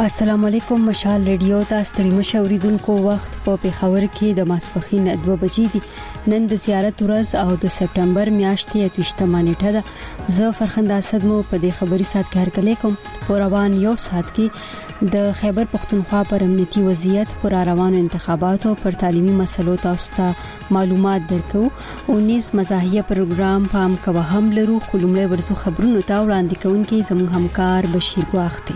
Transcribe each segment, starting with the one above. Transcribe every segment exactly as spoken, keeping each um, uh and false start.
السلام علیکم. مشال ریډیو ته ستړي مشوریدونکو وخت په پیښور کې د ماسپخین دوه بجې دي. نن د زیارت ورځ او د سپټمبر میاشتې اتوشتمه نیټه ده. زه فرخنده اسد مو په دې خبري سات کار کړی کوم. روان یو سات کې د خیبر پختونخوا پر امنیتي وضعیت، پر روانو انتخاباتو، پر تعلیمي مسلو تاسو ته معلومات درکو او نیز مزاحیه پروګرام پام کوه هم لرو. خلومړی ورسو خبرونو ته وړاندې کوونکې زموږ همکار بشیر ګواختي.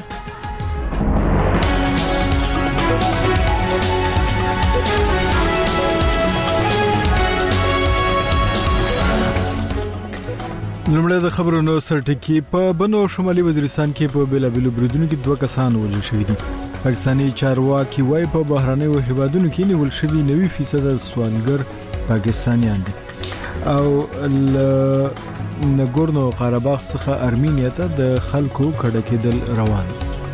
لمړی د خبرونو سرټکی. په بنو شمالي وزیرستان کې په بیلابیلو بریدونو کې دوه کسان وژل شوي دي. پاکستاني چارواکي وايي په بهرنیو هیوادونو کې نیول شوي نوي فیصد سوالګر پاکستانیان دي. او نګورنو قرهباغ څخه ارمینیا ته د خلکو کډه کېدل روان.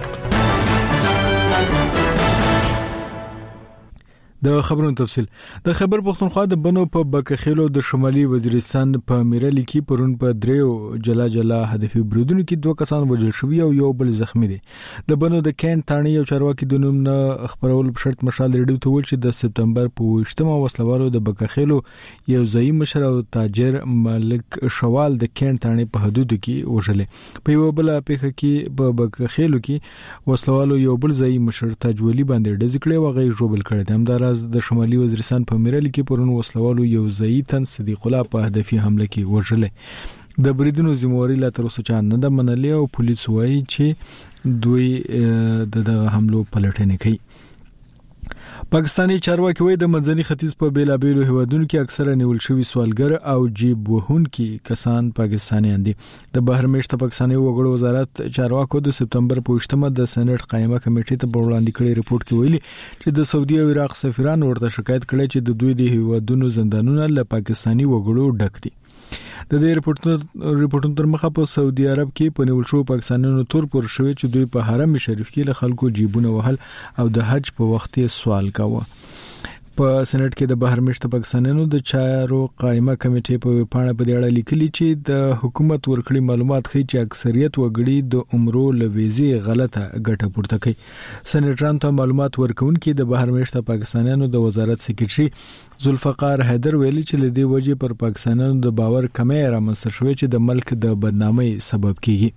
د خبرونو تفصيل. د خیبر پختونخوا د بنو په بکخېلو د شمالي وزیرستان په میرلی کې پرون په دریو جلا جلا هدفي بریدونو کې دوه کسان وژل شوي او یو بل زخمی دي. د بنو د کین تانی یو چارواکي د نوم نه خبرول په شرط مشال ریډیو ته ویل چې د سپتمبر په وشتمه وسلوالو د بکخېلو یو ځای مشر او تاجر ملک شوال د کین تانی په حدودو کې وژل. په یو بل پیښه کې په بکخېلو کې وسلوالو یو بل ځای مشر تاجولی باندې ډز کړي او غي جوړل کړي. همدار د شمالي وزیرستان په میرلی کې پرون وسلوالو یو ځای تن صدیق الله په هدفي حمله کې وژل. د بریدونو ذمہواری لا تر اوسه چا نه د منلې او پولیس وایي چې دوی دغه حملو پلټنه کوي. پاکستاني چارواکي وایي د منځني ختیځ په بیلابیلو هیوادونو کې اکثره نیول شوي سوالګر او جیب وهونکي کسان پاکستانیان دي. د بهر میشته پاکستاني وګړو وزارت چارواکو د سپتمبر په وشتمه د سېنات قائمه کمیټې ته وړاندې کړي ریپورت کې ویلي چې د سعودي او عراق سفیرانو ورته شکایت کړي چې د دوی د هیوادونو زندانونه له پاکستاني وګړو ډک دي. د دې ریپورتونو تر مخه په سعودي عرب کې په نیول شو پاکستانیانو تور پر شوی چې دوی په حرم شریف کې له خلکو جیبونه وهل او د حج په وخت یې سوال کاوه. په سېنات کې د بهر میشته پاکستانیانو د چارو قائمه کمیټې په پاڼه په دې اړه لیکلي چې د حکومت ورکړي معلومات ښیي چې اکثریت وګړي د عمرو لويزي غلطه ګټه پورته کوي. سېناتران ته معلومات ورکونکي د بهر میشته پاکستانیانو د وزارت سکرټري ذوالفقار حیدر ویلي چې لدی وجه پر پاکستانیانو د باور کمی رامنځته شوی چې د ملک د بدنامۍ سبب کیږي.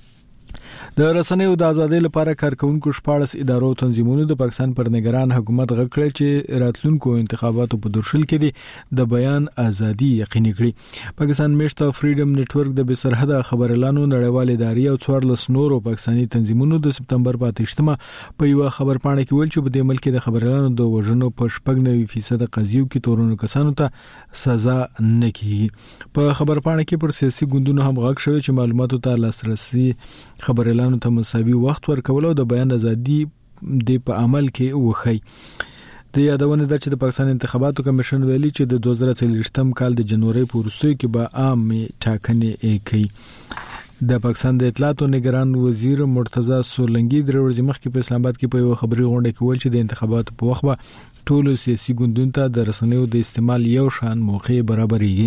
د رسنیو د ازادۍ لپاره کارکونکو شپاړس ادارو تنظیمونو د پاکستان پر نگران حکومت غږ کړی چې راتلونکو انتخاباتو په درشل کې د بیان ازادي یقیني کړي. پاکستان میشته فریډم نتورک د بسرحده خبرلانو نړیوال ادارې او څوارلس نورو پاکستاني تنظیمونو د سپتمبر په اتوشتمه په یو خبر پاڼه کې ویل چې په دې ملک د خبرلانو د وژنو په شپږ نوي فیصد قضیو کې تورونو کسانو ته سزا نه کیږي. په خبر پاڼه کې پر سیاسي ګوندونو هم غږ شوی چې معلوماتو ته لاسرسي خبرلانو ته مساوي وخت ورکول او د بیان ازادي د په عمل کې وخی. د یادونه ده چې د پاکستان انتخاباتو کمیشن ویلي چې د دوه زره څلوېښتم کال د جنوري په وروستیو کې به عام ټاکنې کوي. د پاکستان د اطلاعات او نگران وزیر مرتضی سولنګي د ورځې مخکې په اسلام آباد کې په یو خبري غونډه کې ویل چې د انتخاباتو په وخت به ټول سیاسي ګوندونو ته د رسنیو د استعمال یو شان موقع برابرېږي.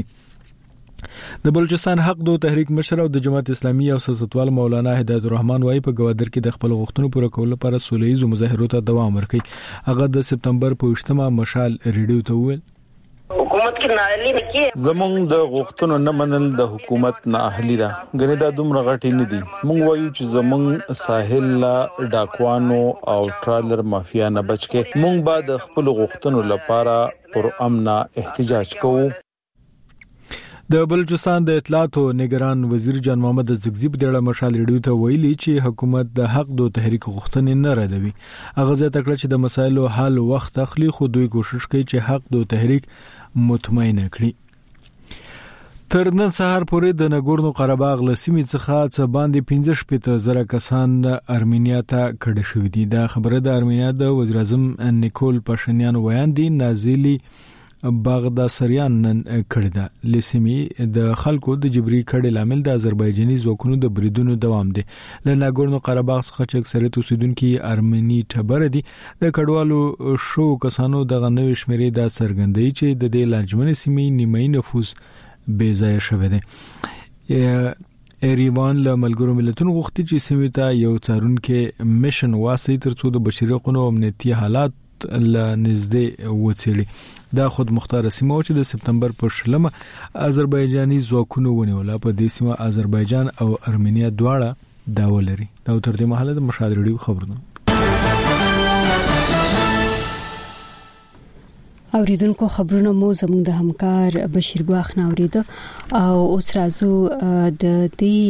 د بلوچستان حق دو تحریک مشر او د جماعت اسلامي او سیاستوال مولانا هدایت الرحمن وايي په گوادر کې د خپل غوښتنو پوره کولو لپاره سولهییزو مظاهرو ته دوام ورکړي. هغه د سپتمبر په وشتمه مشال ریډیو ته ویل حکومت کې نااهلي مکه زمونږ د غوښتنو نه منل د حکومت نااهلي ده. غنی دا دومره غټي نه دي. مونږ وایو چې زمونږ ساحل لا ډاکوانو او ټرالر مافیا نه بچکه مونږ به د خپل غوښتنو لپاره پر امن احتجاج کوو. د بلوچستان د اطلاعات او نگران وزیر جان محمد زگزی په ډېر مشال ریډیو ته ویلي چې حکومت د حق دو تحریک غوښتنې نه ردوي. هغه ځکه چې د مسایلو حل وخت اخلي خو دوی کوشش کوي چې حق دو تحریک مطمئن کړي. تر نن سهار پورې د نګورنو قرهباغ لسیمې څخه څه باندې پنځه شپږ زره کسان ارمینیا ته کډه شوي دي. دا خبره د ارمینیا د وزیر اعظم نیکول پاشینیان ویان دي نازلی باغداسریان نن کړی دا. لسیمې د خلکو د جبري کډې لامل د آذربایجاني ځواکونو د بریدونو دوام دی. له ناګورنو قرهباغ څخه چې اکثریت اوسیدونکو ارمني ټبر دي. د کډوالو شو کسانو د غنوي شمیرې د څرګندۍ چې د دې لانجمن سیمې نیمه نفوس بې ځای شوی دی. ایریوان له ملګرو ملتونو غوښتي چې سیمې ته یو څارونکو میشن واسي ترڅو د بشري حقوقو او امنیتي حالات له نږدې وڅېړي. دا خود مختار سیمه چې د سپتمبر په شلمه آذربایجاني ځواکونو ونیول. په دې سیمه آذربایجان او ارمینیا دواړه دا ولري. دا تر دې مهاله د مشال ریډیو خبرونه. اوریدونکو خبرونه مو زموږ د همکار بشیر ګواخ نه اوریده او اوس راځو د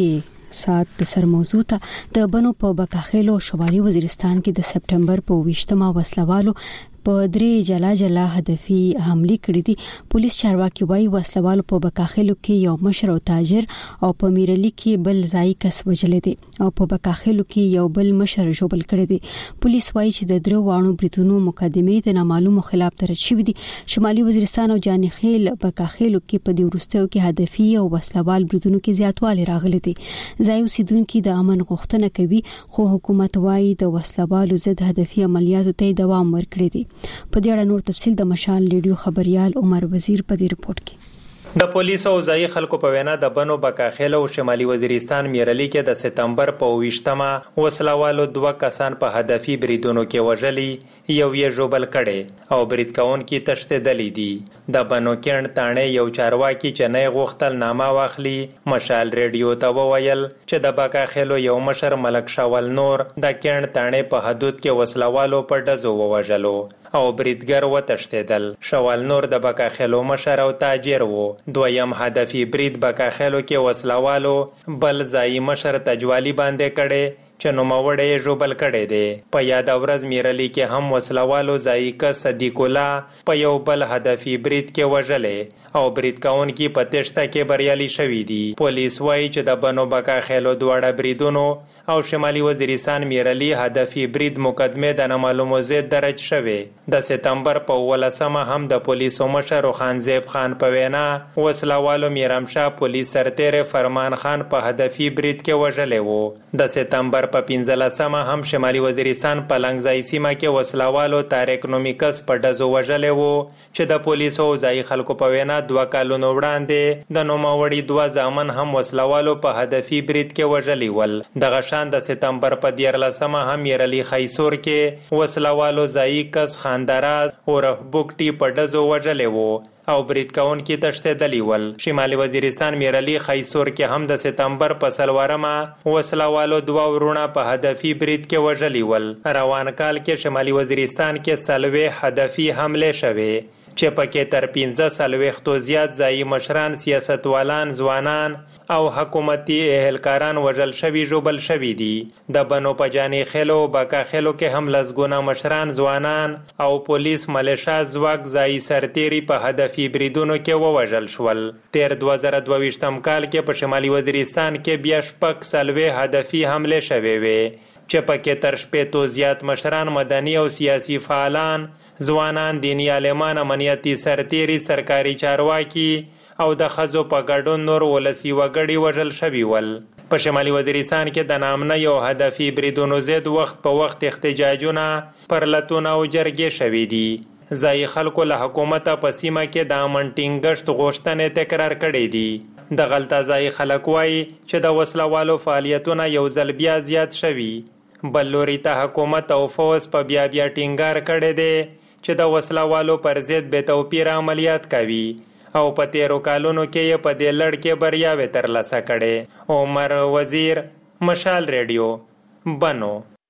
دې سات د سر موضوع ته. د بنو په بکاخیلو شمالي وزیرستان کې د سپتمبر په ویشتمه وسلوالو په درې جلا جلا هدفي حمله کړې دي. پولیس چارواکي وايي وسلوالو په بکاخیلو کې یو مشر او تاجر او په میرلی کې بل ځای کس وجل دي او په بکاخیلو کې یو بل مشر جوړل کړی دي. پولیس وايي چې د درو وانو بریتونو مقدمه د نامعلومو خلاف تر شوې دي. شمالي وزیرستان او جانخیل بکاخیلو کې په دې ورستیو کې هدفي او وسلوال بریتونو کې زیاتوالی راغلي دي. ځای اوسیدونکو د امن غوښتنه کوي خو حکومت وايي د وسلوالو ضد هدفي عملیاتو ته دوام ورکړي دي. په دې اړه نور تفصیل د مشال ریډیو خبريال عمر وزیر په دې رپورت کې. د پولیسو او ځای خلکو په وینا د بنو بکاخیل او شمالي وزیرستان میرلی کې د سپتمبر په ویشتمه وسلوالو دوه کسان په هدفي بریدونو کې وژلي، یو یې ژوبل کړي او برید کوونکي تښتېدلي دي. د بنو کیڼ تاڼې یو چارواکي چې نه غوښتل نامه واخلي مشال ریډیو ته وویل چې د بکاخیلو یو مشر ملک شاول نور د کیڼ تاڼې په حدود کې وسلوالو په ډزو ووژلو او بریدګر وتښتېدل. شاول نور د بکاخیلو مشر او تاجر وو. دویم هدفي برید بکاخیلو کې وسلوالو بل ځای مشر تجوالی باندې کړي چې نوموړی ژوبل کړی دی. په یاد ورځ میرلی کې هم وسلوالو ځای ک صدیق الله په یو بل هدفي برید کې وژلې او برید کوونکي په تښته کې بریالي شوي دي. پولیس وايي چې د بنو بکاخیلو دواړه بریدونو او شمالي وزیرستان میرلی هدفي برید مقدمه د نامعلومو ضد درج شوه. د سپتمبر په ولسمه هم د پولیسو مشر خانزیب خان په وینا وسلوالو میرمشاه پولیس سرتیر فرمان خان په هدفي برید کې وژلې وو. د سپتمبر په پنځلسمه هم شمالي وزیرستان په لنګځای سیمه کې وسلوالو طارق نومیکس په ډزو وژلې وو چې د پولیسو ځای خلکو په وینا دوه کالونو وړاندې د نوموړي دوه ځامن هم وسلوالو په هدفي برید کې وژلي ول. دغه شان د سپتمبر په دیارلسمه هم میرلی خیسور کې وسلوالو ځای کس خاندراز اورف بوکټي په ډزو وژلې وو او برید کوونکي تښتېدلي ول. شمالي وزیرستان میرلی خیسور کې هم د سپتمبر په څلورمه وسلوالو دوه ورونه په هدفي برید کې وژلي ول. روان کال کې شمالي وزیرستان کې څلوېښت هدفي حملې شوې چې پکې تر پنځه څلوېښتو زیات ځایي مشران، سیاستوالان، ځوانان او حکومتي اهلکاران وژل شوي ژوبل شوي دي. د بنو په جانخیلو بکاخیلو کې هم لسګونه مشران، ځوانان او پولیس ملیشا ځواک ځایي سرتیري په هدفي بریدونو کې ووژل شول. تیر دوه زره دوه ویشتم کال کې په شمالي وزیرستان کې بیا شپږ څلوېښت هدفي حملې شوې وې چې پکې تر شپېتو زیات مشران، مدني او سیاسي فعالان، ځوانان، دینی عالمان، امنیتي سرتیري، سرکاري چارواکي او د ښځو په ګډون نور ولسي وګړي وژل شوي ول. په شمالي وزیرستان کې د نامنه یو هدفي بریدونو ضد وخت په وخت احتجاجونه، پرلتونه او جرګې شوي دي. ځایي خلکو له حکومته په سیمه کې د امن ټینګښت غوښتنې تکرار کړې دي. د غلطه ځایي خلک وایي چې د وسلوالو فعالیتونه یو ځل بیا زیات شوي. بل لوري ته حکومت او فوز په بیا بیا ټینګار کړی دی چې د وسلوالو پر ضد بې توپیر عملیات کوي او په تیرو کالونو کې یې په دې لړ کې بریاوې ترلاسه کړې. عمر وزیر، مشال ریډیو، بنو.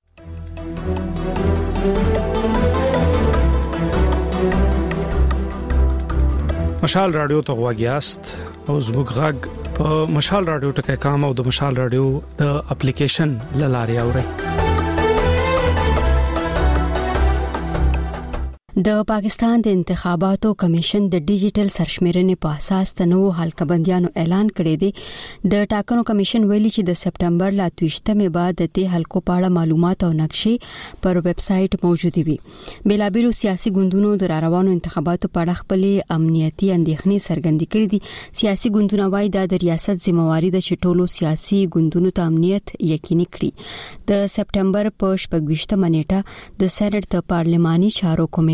مشال رادیو ته غواګیاست او زموږ غږ په مشال رادیو ټکی کام او د مشال رادیو د اپلیکیشن لاري اوري. د پاکستان د انتخاباتو کمیشن د ډیجیټل سرشمیرنې په اساس د نوو حلقبندیانو اعلان کړی دی. د ټاکنو کمیشن ویلي چې د سپتمبر لا تویشتمې بعد د دې حلقو په اړه معلومات او نقشې پر ویب سټ موجود وي. بېلابېلو سیاسي ګوندونو د راروانو انتخاباتو په اړه خپلې امنیتي اندېښنې څرګندې کړې دي. سیاسي ګوندونه وایي دا د ریاست ذمہواري ده چې ټولو سیاسي ګوندونو ته امنیت یقیني کړي. د سپتمبر په شپږ ویشتمه نیټه د سېنات د پارلماني چارو کمیټه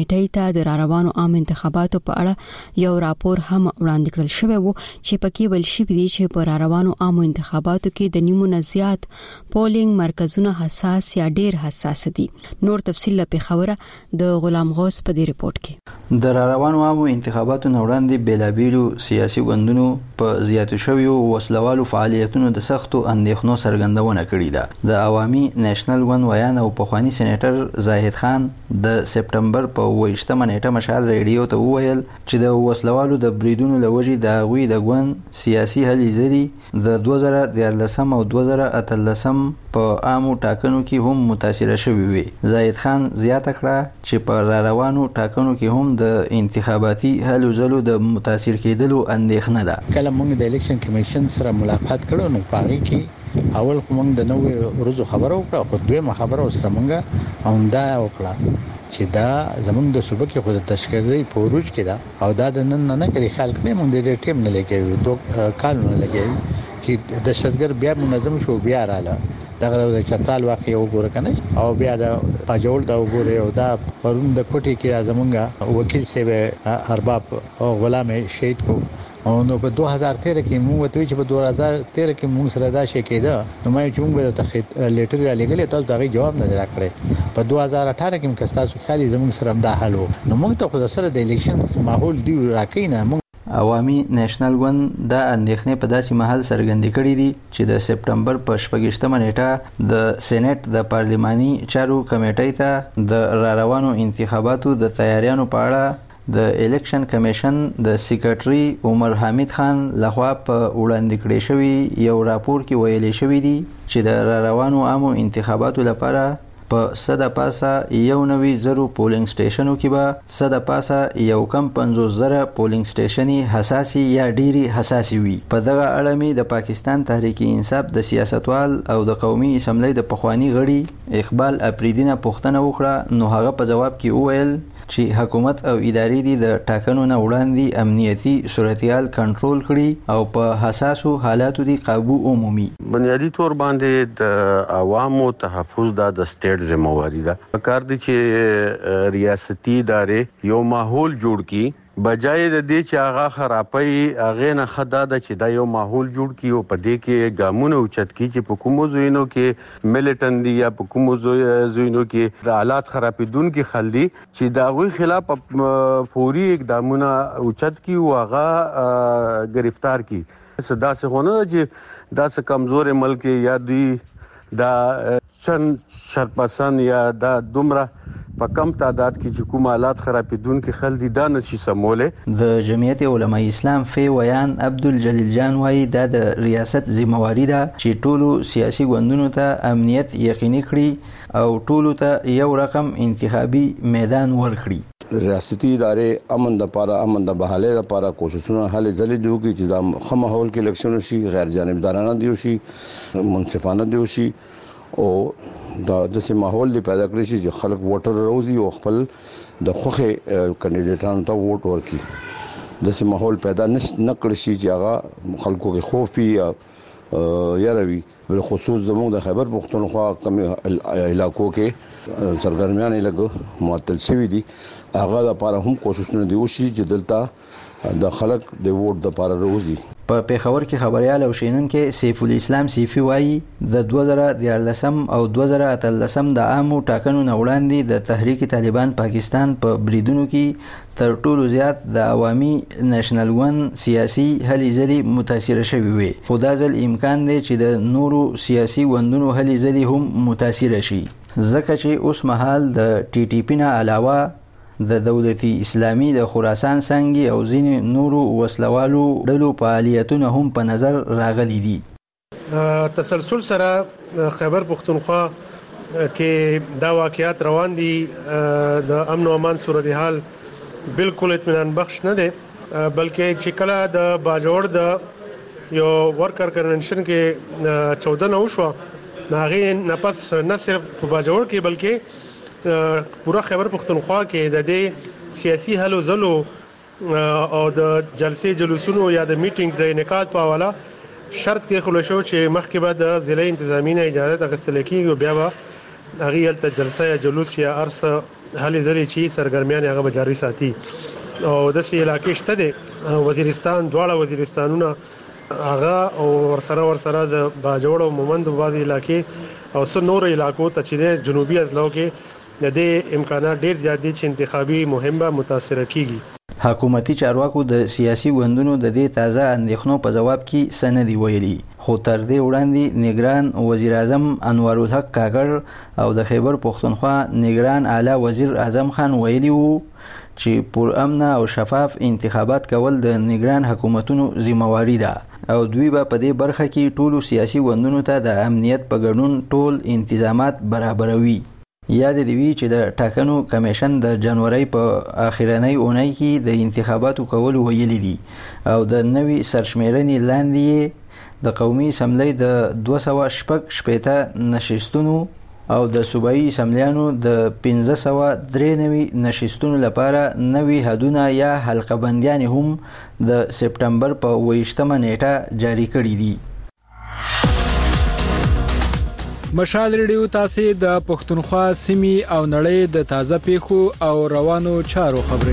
کمیټې ته د راروانو عام انتخاباتو په اړه یو راپور هم وړاندې کړل شوی و چې پکې ویل شوی دی چې په راروانو عام انتخاباتو کې د نیمو نه زیات پولینګ مرکزونه حساس یا ډیر حساس دي. نور تفصیل په خبره د غلام غوث په دې ریپورت کې. د راروانو عام انتخاباتو نه وړاندې بیلابیلو سیاسي ګوندونو په زیاتو شویو وسلوالو فعالیتونو د سختو اندېښنو څرګندونه کړې ده. د عوامي نېشنل ګوند ویان او پخوانی سېنیټر زاهد خان د سپټمبر په اووه نیټه مشال ریډیو ته وویل چې د وسلوالو د بریدونو لوجې د هغوی د ګوند سیاسي هلې ځلې د دوه زره دیارلسم او دوه زره اتلسم په عامو ټاکنو کې هم متاثره شوي وي. زاهد خان زیاته کړه چې په راروانو ټاکنو کې هم د انتخاباتي هلو ځلو د متاثر کېدلو اندېښنه ده. کله موږ د الیکشن کمیشن سره ملاقات کړو نو په هغه کې اول کوم د نوې ورځو خبرو وکړه او دویمه خبره سره موږ همدا وکړه چې دا زمونږ د صوبې کې خود تشکیلي پروژ کې دا او دا د نن نه کړي خلک نه مونږ د ټیم نه لګي دوه کال نه لګي چې د شتګر بیا منظم شو بیا رااله دغه د چتال واقع وګوره کنه او بیا د پاجول دا وګوره او دا پرون د کوټي کې زمونږ وکیل سیب ارباب او غلام شهید کو او نو په دوه هزار تیرہ کې موږ ته چې په دوه هزار تیرہ کې موږ سره دا شي کېده نو مې چې موږ به ته لیټر را لګلې تاسو دا جواب نه راکړې. په دوه هزار اٹھارہ کې موږ تاسو خالي زموږ سره دا حل نو موږ ته خو سره د الیکشن ماحول دی راکینه. عوامي نېشنل ګوند دا اندېښنې په داسې مهال څرګندې کړې دي چې د سپټمبر په شپږشتمه نیټه د سېنات د پارلماني چارو کمیټې ته د راروانو انتخاباتو د تیاریانو په اړه د الیکشن کمیشن د سیکریټري عمر حمید خان لخوا په وړاندې کړی شوی یو راپور کې ویلي شوی دی چې د روانو عامو انتخاباتو لپاره په صد پاسه یو نوي زرو پولینګ سټیشنو کې به صد پاسه یو کم پنځوس زره پولینګ سټیشني حساسي یا ډيري حساسي وي. په دغه اړه می د پاکستان تحریک انصاف د سیاستوال او د قومي اسمبلی د پخوانی غړي اقبال اپریدینه پوښتنه وکړه نو هغه په جواب کې وویل چې حکومت او ادارې دي د ټاکنو نه وړاندې امنیتي صورتحال کنټرول کړي او په حساسو حالاتو دي قابو عمومي. بنیادی طور باندې د عوامو تحفظ د سټیټ ذمہواری ده. کار دي چې ریاستي ادارې یو ماحول جوړ کړي بجای د دې چې هغه خرابای هغه نه خدا د چې دا یو ماحول جوړ کی او په دې کې ګامونه اوچت کی چې په کومو زوینو کې ملیټن دی یا په کومو زوینو کې د حالات خرابیدون کې خلدي چې دا غوي خلاف فوري اقدامونه اوچت کی او هغه گرفتار کی. صدا سے هونه چې دا څه کمزور ملک یا دوی دا چن شرپسن یا دا دومره په کم تعداد کې چې کوم حالات خرابیدون کې خلدي دا نشي سموله. د جمعیت علماء اسلام فی ویان عبدالجلیل جان وايي دا د ریاست ذمہواری ده چې ټولو سیاسي ګوندونو ته امنیت یقیني کړي او ټولو ته یو رقم انتخابي میدان ورکړي. ریاستي ادارې امن د لپاره امن د بحاله لپاره کوششونه هلې ځلې دی وکړي چې دا خمه ماحول کې الیکشن شي غیر جانبدارانه دی شي منصفانه دی شي او دا د سه ماحول دی پیدا کړی شي چې خلک ووټر روزي او خپل د خوخه کینډیډیټانو ته ووټ ورکړي. د سه ماحول پیدا نه کړی شي چې هغه خلکو کې خوف یا یا روي بل خصوص زموږ د خیبر پختونخوا کم علاقو کې سرګرمیان لګ معطل شوی دي هغه لپاره هم کوششونه دی وشي چې دلته د خلک د ووټ د لپاره روزي. په پیښور کې خبريال او شینونکو سیف الاسلام سیفي وایي د دوه زره دیارلسم او دوه زره اتلسم د عامو ټاکنو نه وړاندې د تحریک طالبان پاکستان په بریدونو کې تر ټولو زیات د عوامي نېشنل ګوند سیاسي هلې ځلې متاثر شوي وي. خو دا ځل امکان دی چې د نورو سیاسي ګوندونو هلې ځلې هم متاثر شي ځکه چې اوس مهال د ټي ټي پی نه علاوه د دولتي اسلامي د خراسان څنګه او ځینې نورو وسلوالو ډلو فعالیتونه هم په نظر راغلي دي. تسلسل سره خیبر پختونخوا کې دا واقعیات روان دي. د امن او امان صورتحال بالکل اطمینان بخش نه دي بلکې چې کله د باجوړ د یو ورکر کنونشن کې چودہ نو شو ناغي نه پس نه صرف په باجوړ کې بلکې پورا خیبر پختونخوا کې د دې سیاسي حلو زلو او د جلسې جلوسونو یا د میټینګز انعقاد په حواله شرط کې خلک شو چې مخکې به د ضلع انتظامی نه اجازه اخیستل کیږي بیا به هغه ته جلسه یا جلوس یا ارس هلي ځلې چې سرګرمیان هغه جاري ساتي او د سې علاقې شته د وزیرستان دواړه وزیرستانونه هغه او ورسره ورسره د باجوړ او مومند وادي علاقې او څو نور علاقو ته چې جنوبي ازلو کې د دې امکانات ډېر زیات دي چې انتخابي مهم به متاثر کیږي. حکومتي چارواکو د سیاسي وندونو د دې تازه اندېښنو په جواب کې سندي ویلي، خو تر دې وړاندې نگران وزیر اعظم انور الحق کاګر او د خیبر پختونخوا نگران اعلی وزیر اعظم خان ویلي وو چې پر امن او شفاف انتخابات کول د نگران حکومتونو ذمہواری ده او دوی به په دې برخه کې ټولو سیاسي وندونو ته د امنیت په ګډون ټول انتظامات برابروي. یاد دی وی چې د ټاکنو کمیشن د جنوري په اخیرنۍ اونۍ کې د انتخاباتو کول ویلي دي او د نوي سرشمیرنې لاندې د قومي اسمبلی د دوه سوه شپږ شپېته نشستونو او د صوبایي اسمبلیانو د پنځه سوه درې نوي نشستونو لپاره نوي حدونه یا حلقه بندیان هم د سپټمبر په اوویشتمه نیټه جاری کړي دي. مشال ریډیو تاسو د پښتونخوا سیمې او نړۍ د تازه پیښو او روانو چارو خبري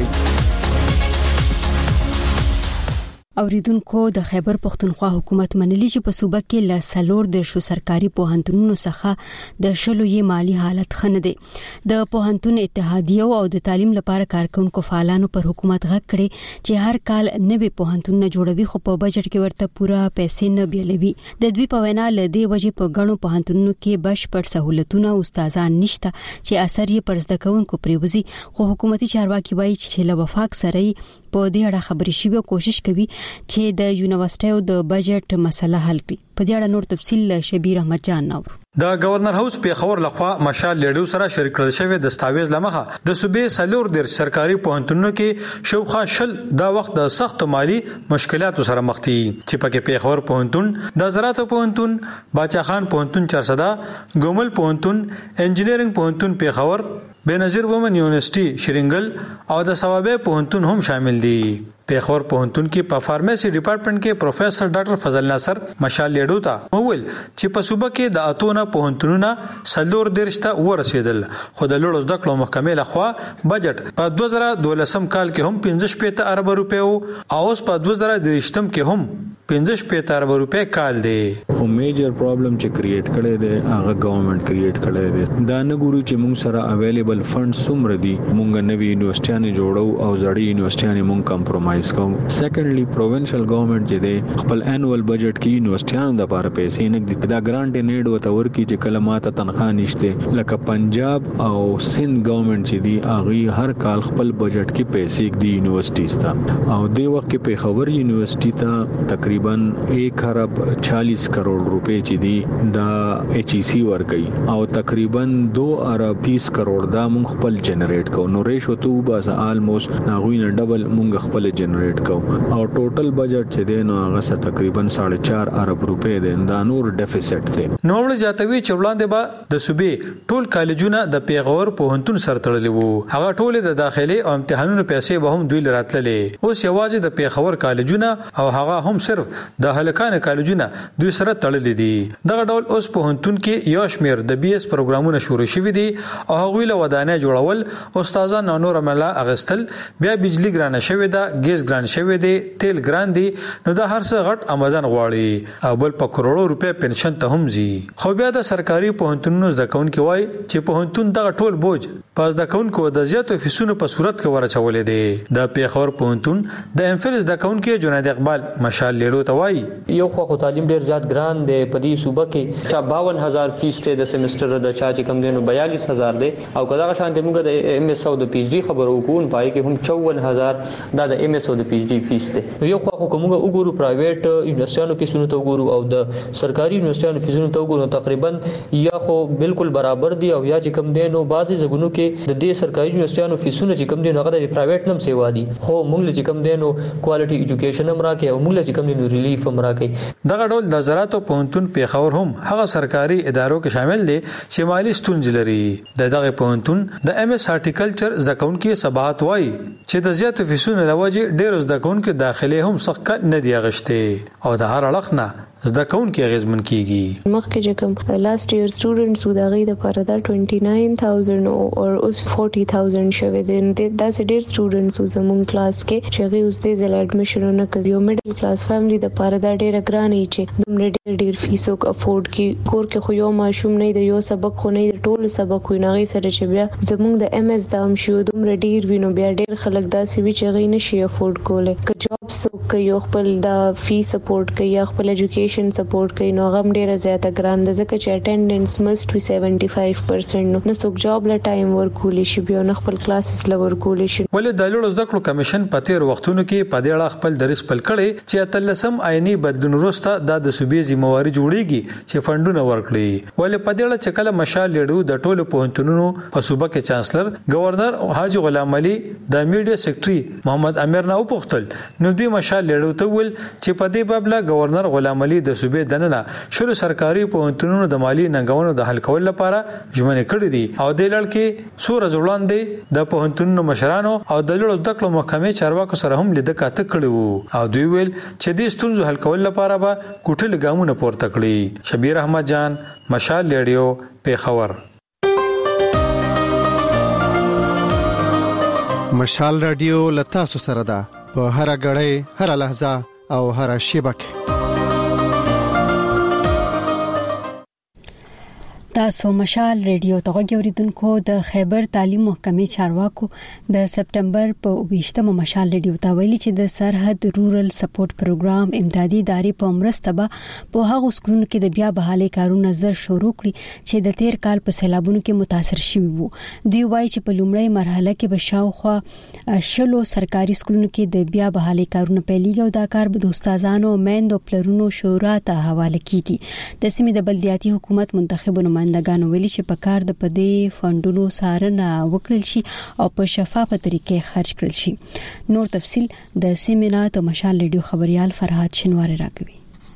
اوریدونکو د خیبر پختونخوا حکومت منلي چې په صوبه کې ل سلور د شو سرکاري پوهنتونونو څخه د شلو یې مالی حالت خنه دي. د پوهنتون اتحادیه او د تعلیم لپاره کارکونکو فعالانو پر حکومت غږ کړي چې هر کال نوې پوهنتونونه جوړوي خو په بجټ کې ورته پوره پیسې نه بیلوي. د دوی په وینا ل دې وجې په غنو پوهنتونونو کې بشپړ سہولتونه او استادان نشته چې اثر یې پر زده کوونکو پریوزي، خو حکومتي چارواکي وایي چې له وفاق سره په دې اړه خبري شي او کوشش کوي چې د یونیورسيټیو د بجټ مسله حل کړي. په دې اړه نور تفصیل شبیر احمد جان نور د گورنر هاوس په خبر لخوا مشال لیډو سره شریک کړل شوی د دستاویز لمخه د صوبې سلور د سرکاري پوهنتونونو کې شوخه شل دا وخت د سخت مالی مشکلاتو سره مخ دي چې پکې په خبر پوهنتون د زراعت پوهنتون باچا خان پوهنتون چرسدا ګومل پوهنتون انجینرینګ پوهنتون په خبر بنظیر وومن یونیورسيټي شرینګل او د ثوابه پوهنتون هم شامل دي. پیښور پوهنتون کې په فارمیسي ډپارټمنټ کې پروفیسور ډاکټر فضل ناصر مشال لیډو ته وویل چې په صوبه کې د اتونه پوهنتونونو سلور درشته ورسېدل، خو د لوړو زده کړو محکمې لخوا بجټ په دوه زره دولسم کال کې هم پنځه شپږ ارب روپیه او اوس په دوه زره دریشتم کې هم پنځه شپږ ارب روپیه کال دی. خو میجر پرابلم چې کریټ کړي دی هغه گورنمنت کریټ کړي دی. دا نه ګوري چې موږ سره اویلیبل فند څومره دي، موږ نوې یونیورسيټیانې جوړو او زړې یونیورسيټیانې موږ کمپرومایز کوم. سیکنډلی پروینشل گورنمنت چې دی خپل انوال بجټ کې یونیورسيټیانو د لپاره پیسې نه دي. دا ګرانټ نیډ وته ورکی چې کلمات تنخواه نشته، لکه پنجاب او سند گورنمنت چې دی هغه هر کال خپل بجټ کې پیسې دی یونیورسيټیز ته، او د وخت کې په خبر یونیورسيټي ته تقریبا ایک ارب چالیس کروڑ روپے چې دی دا ایچ ای سی ورکړي او تقریبا دو ارب تیس کروڑ دا مونږ خپل جنریټ کو. نو ریشو ته بس آلموست هغه نه ډبل مونږ خپل جنریټ کو او ټوټل بجټ چې دی نو هغه تقریبا ساڑھے چار ارب روپے دی. دا نور ډیفیسټ دی. نو ول جاتوي چې وړاندې به د صوبې ټول کالجونه د پیغور پوهنتون سره تړلي وو، هغه ټول د داخلي او امتحانونو پیسې به هم دوی لراتللې. اوس یوازې د پیغور کالجونه او هغه هم صرف د هلکان کالجونه دوی سره تړلې دي. دغه ډول اوس پوهنتون کې یو شمیر د بي اس پروګرامونه شروع شوي دي او هغوی له ودانۍ جوړول، استادان او نور عمله اغستل، بیا بجلی ګرانه شوې ده، ګیس ګران شوې دي، تیل ګران دي، نو دا هر څه غټ آمدن غواړي او بل په کروڑو روپے پنشن ته هم زی. خو بیا د سرکاري پوهنتونونو زده کوونکي وای چې پوهنتون دغه ټول بوج پاس د کوونکو د زیاتو فیسونو په صورت کې ورچولې دي. د پیښور پوهنتون د امفل زده کوونکي جنید اقبال مشال لیډو ته وای یو خو تعلیم ډیر زیات ګران دی په دې صوبه کې، چې باون هزار فیس ته د سیمستر د چا چې کم دینو بیالیس هزار دی او کدا شان د موږ د ایم اس او د پی ایچ ډی خبرو کوون پای کې هم چوون هزار دا د ایم اس او د پی ایچ ډی فیس دی. یو خو کومه وګورو پرایویټ یونیورسيټیانو فیسونو ته وګورو او د سرکاري یونیورسيټیانو فیسونو ته وګورو تقریبا یا خو بالکل برابر دي او یا چې کم دینو بعضی ځګونو کې د دې سرکاري یونیورسيټیانو فیسونه چې کم دینو هغه د پرایویټ نم سیوا دي، خو موږ چې کم دینو کوالټي ایجوکیشن هم راکې او موږ چې کم دینو ریلیف هم راکې. دغه ډول د زراعت پوهنتون پیښور هم هغه سرکاري ادارو کې شامل دي چې مالی ستونزې لري. د دغه پوهنتون د ایم اس هارټیکلچر زده کوونکي صباحت وای چې د زیاتو فیسونو لوجه ډېر زده کوونکي داخلي هم سخت نه دی غشته او د هر اړخ نه زده کوونکي اغیزمن کیږي. مخکې چې کوم لاست ایئر سټوډنټس و دا غي د پاره دا أنیس هزار او اوس چالیس هزار شوه دي. دا ډېر سټوډنټس زموږ کلاس کې چې غي اوس د زل اډمیشن نه کوي. یو میډل کلاس فیملی د پاره دا ډېر ګران چې دومره ډېر ډېر فیس او افورد کی کور کې خو یو ماشوم نه دی، یو سبق خو نه دی، ټول سبق وي نه غي سره چې بیا زموږ د ایم ایس دام شو دومره ډېر وینو بیا ډېر خلک داسې وی چې غي نشي افورد کوله. که جاب سو کوي خپل د فی سپورټ کوي یا خپل ایجوکیشن سپورټ کوي نو غم ډیره زیاته ګران ده ځکه چې اټینډنس مست وي پچهत्तर پرسنټ. نو څوک جاب له ټایم ورکول شي بیا نه خپل کلاسز لور کول شي. ولې د لوړ زده کړو کمیشن په تیر وختونو کې په دې اړه خپل درس پل کړي چې اتلسم آئینی بدلون وروسته د صوبې ذمہواری جوړیږي چې فندونه ورکړي. ولې په دې اړه چې کله مشال لیډو د ټولو پوهنتونونو په صوبه کې چانسلر گورنر حاجی غلام علي د میډیا سیکریټري محمد امیر نه وپوښتل نو دوی مشال لیډو ته ول چې په دې باب له گورنر غلام علي د صوبې دننه شلو سرکاري پوهنتونونو د مالی ننګونو د حل کول لپاره ژمنه کړې دي او د لړ کې سور ځوړاندې د پوهنتونونو مشرانو او د لړ د کلو محکمې چارواکو سره هم لیدل کاته کړو او دوی ویل چې د ستونزو حل کول لپاره به کوټل ګامونه پورته کړي. شبیر احمد جان، مشال لیډیو، پیښور. مشال رادیو لتا سو سره ده په هر غړې هر لحظه او هر شیبه کې. تاسو مشال ریډیو ته غوړیدونکو د خیبر تعلیم محکمې چارواکو د سپټمبر په اوویشتمه مشال ریډیو ته ویلي چې د سرحد رورل سپورټ پروګرام امدادي ادارې په مرسته به په هغو سکولونو کې د بیا بحالي کارونه زر شروع کړي چې د تیر کال په سیلابونو کې متاثر شوي وو. دوی وایي چې په لومړی مرحله کې به شاوخوا شلو سرکاري سکولونو کې د بیا بحالي کارونه پیلېږي او دا کار به د استادانو او میندو پلرونو شورا ته حواله کیږي. د سیمې د بلدیاتي حکومت منتخب نمائندګانو ویلي چې په کار د پدې فندونو څارنه وکړل شي او په شفافه طریقې خرج کړل شي. نور تفصيل د سیمینار د مشال ریډیو خبريال فرحات شنواری راکوي.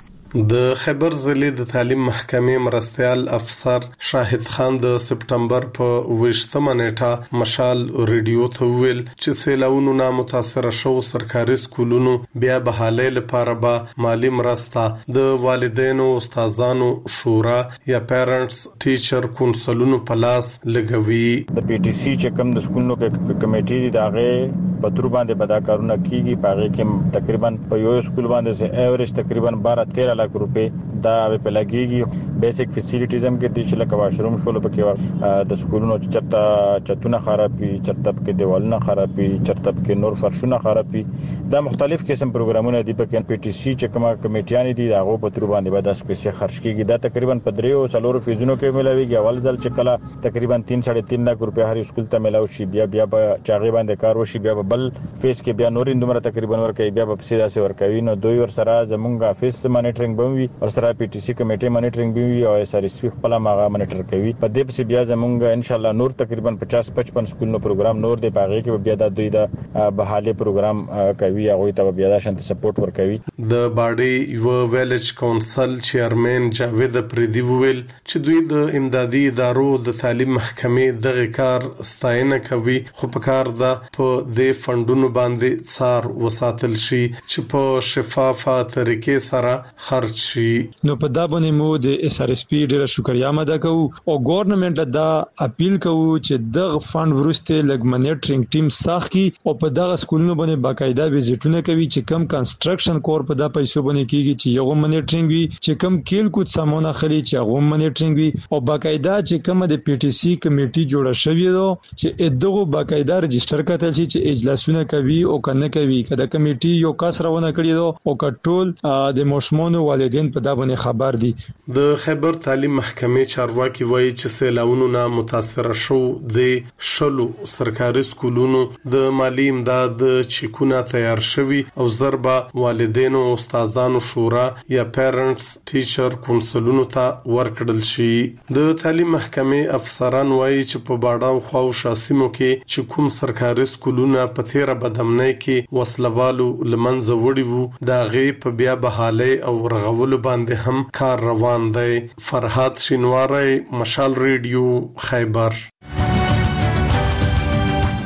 د خیبر ضلع د تعلیم محکمې مرستيال افسر شاهد خان د سپټمبر په ویشتمه نیټه مشال ریډیو ته ویل چې سیلاونو نه متاثر شو سرکاري سکولونو بیا بحاله لپاره به مالی مرسته د والدینو استادانو شورا یا پیرنټس ټیچر کونسلونو په لاس لګوي. د پی ټی سی چې کوم د سکولونو کمیټې دی داغه په تر باندې بدا کارونه کیږي پاره کې تقریبا په یو سکول باندې سه ایوریج تقریبا بارہ تیرہ لک روپے دا په لګيږي. بیسیک فیسیلیټیز هم کې د چې لکه واشروم شول پکې د سکولونو چرته چتونه خرابي چرته کې دیوالونه خرابي چرته کې نور فرشونه خرابي دا مختلف قسم پروګرامونه دي په پی ټی سی چې کومه کمیټیان دي داغه په تر باندې به داس پیسې خرج کیږي. دا تقریبا په دریو څلورو فیزونو کې ملاويږي. اول ځل چې کله تقریبا تین ساڑھے تین لک روپے هر سکول ته ملاوي شي بیا بیا په چاغي باندې کار وشي بیا بل فیس کې بیا نور اندمره تقریبا ورکوي بیا په سیده سي ورکوي. نو دوی ور سره زمونږه فیس مانیټرینګ بوي ور سره پی ټی سی کمیټه مانیټرینګ بوي او اس ار اس پی خپل ماغه مانیټر کوي. په دې پس بیا زمونږ ان شاء الله نور تقریبا پچاس پچپن سکولونو پروګرام نور دی پاغي کې بیا د دوی د بحاله پروګرام کوي هغه ته بیا د شانت سپورټ ورکوي. د باډي یو ویلج کونسل چیرمن جاوید پردی ویل چې دوی د امدادي ادارو د تعلیم محکمې دغه کار ستاینه کوي خو په کار ده په دې فندونو باندې څار وساتل شي چې په شفافه طریقې سره خرج شي. نو په دا باندې مو د اس ار اس پی ډیره شکریا مده کوو او ګورنمنت دا اپیل کوو چې دغه فند ورسته لګ مانیټرینګ ټیم ساخ کی او په دغه سکولونو باندې باقاعده وزټونه کوي چې کم کنستراکشن کور په د پیسو باندې کیږي چې یو مانیټرینګ وي چې کم کیل کوت سامونه خلی چې هغه مانیټرینګ وي او باقاعده چې کوم د پی ټی سی کمیټي جوړه شوی دی چې دغه باقاعده رجستر کتل شي چې اجلاسونه کوي او کنه کوي کله کمیټي یو کس راونه کړی دی او کټول د مشمونو والدین په دا باندې خبر دي. د خیبر تعلیم محکمې چارواکي وایي چې سیلاونو نه متاثر شو د شلو سرکاري سکولونو د مالی امداد چیکونه تیار شوی او ضربه والدینو او استادانو شورا یا پیرنټس ټیچر کونسلونو ته ورکړل شي. د تعلیم محکمې افسران وایي چې په باډاو خو شاسمو کې چې کوم سرکاري سکولونه په تیر بدمنۍ کې وسلوالو لمنځه وړي وو دا غي په بیا بحاله او رغولو باندې هم کار روان دی. فرحات شینواری، مشال ریډیو، خیبر.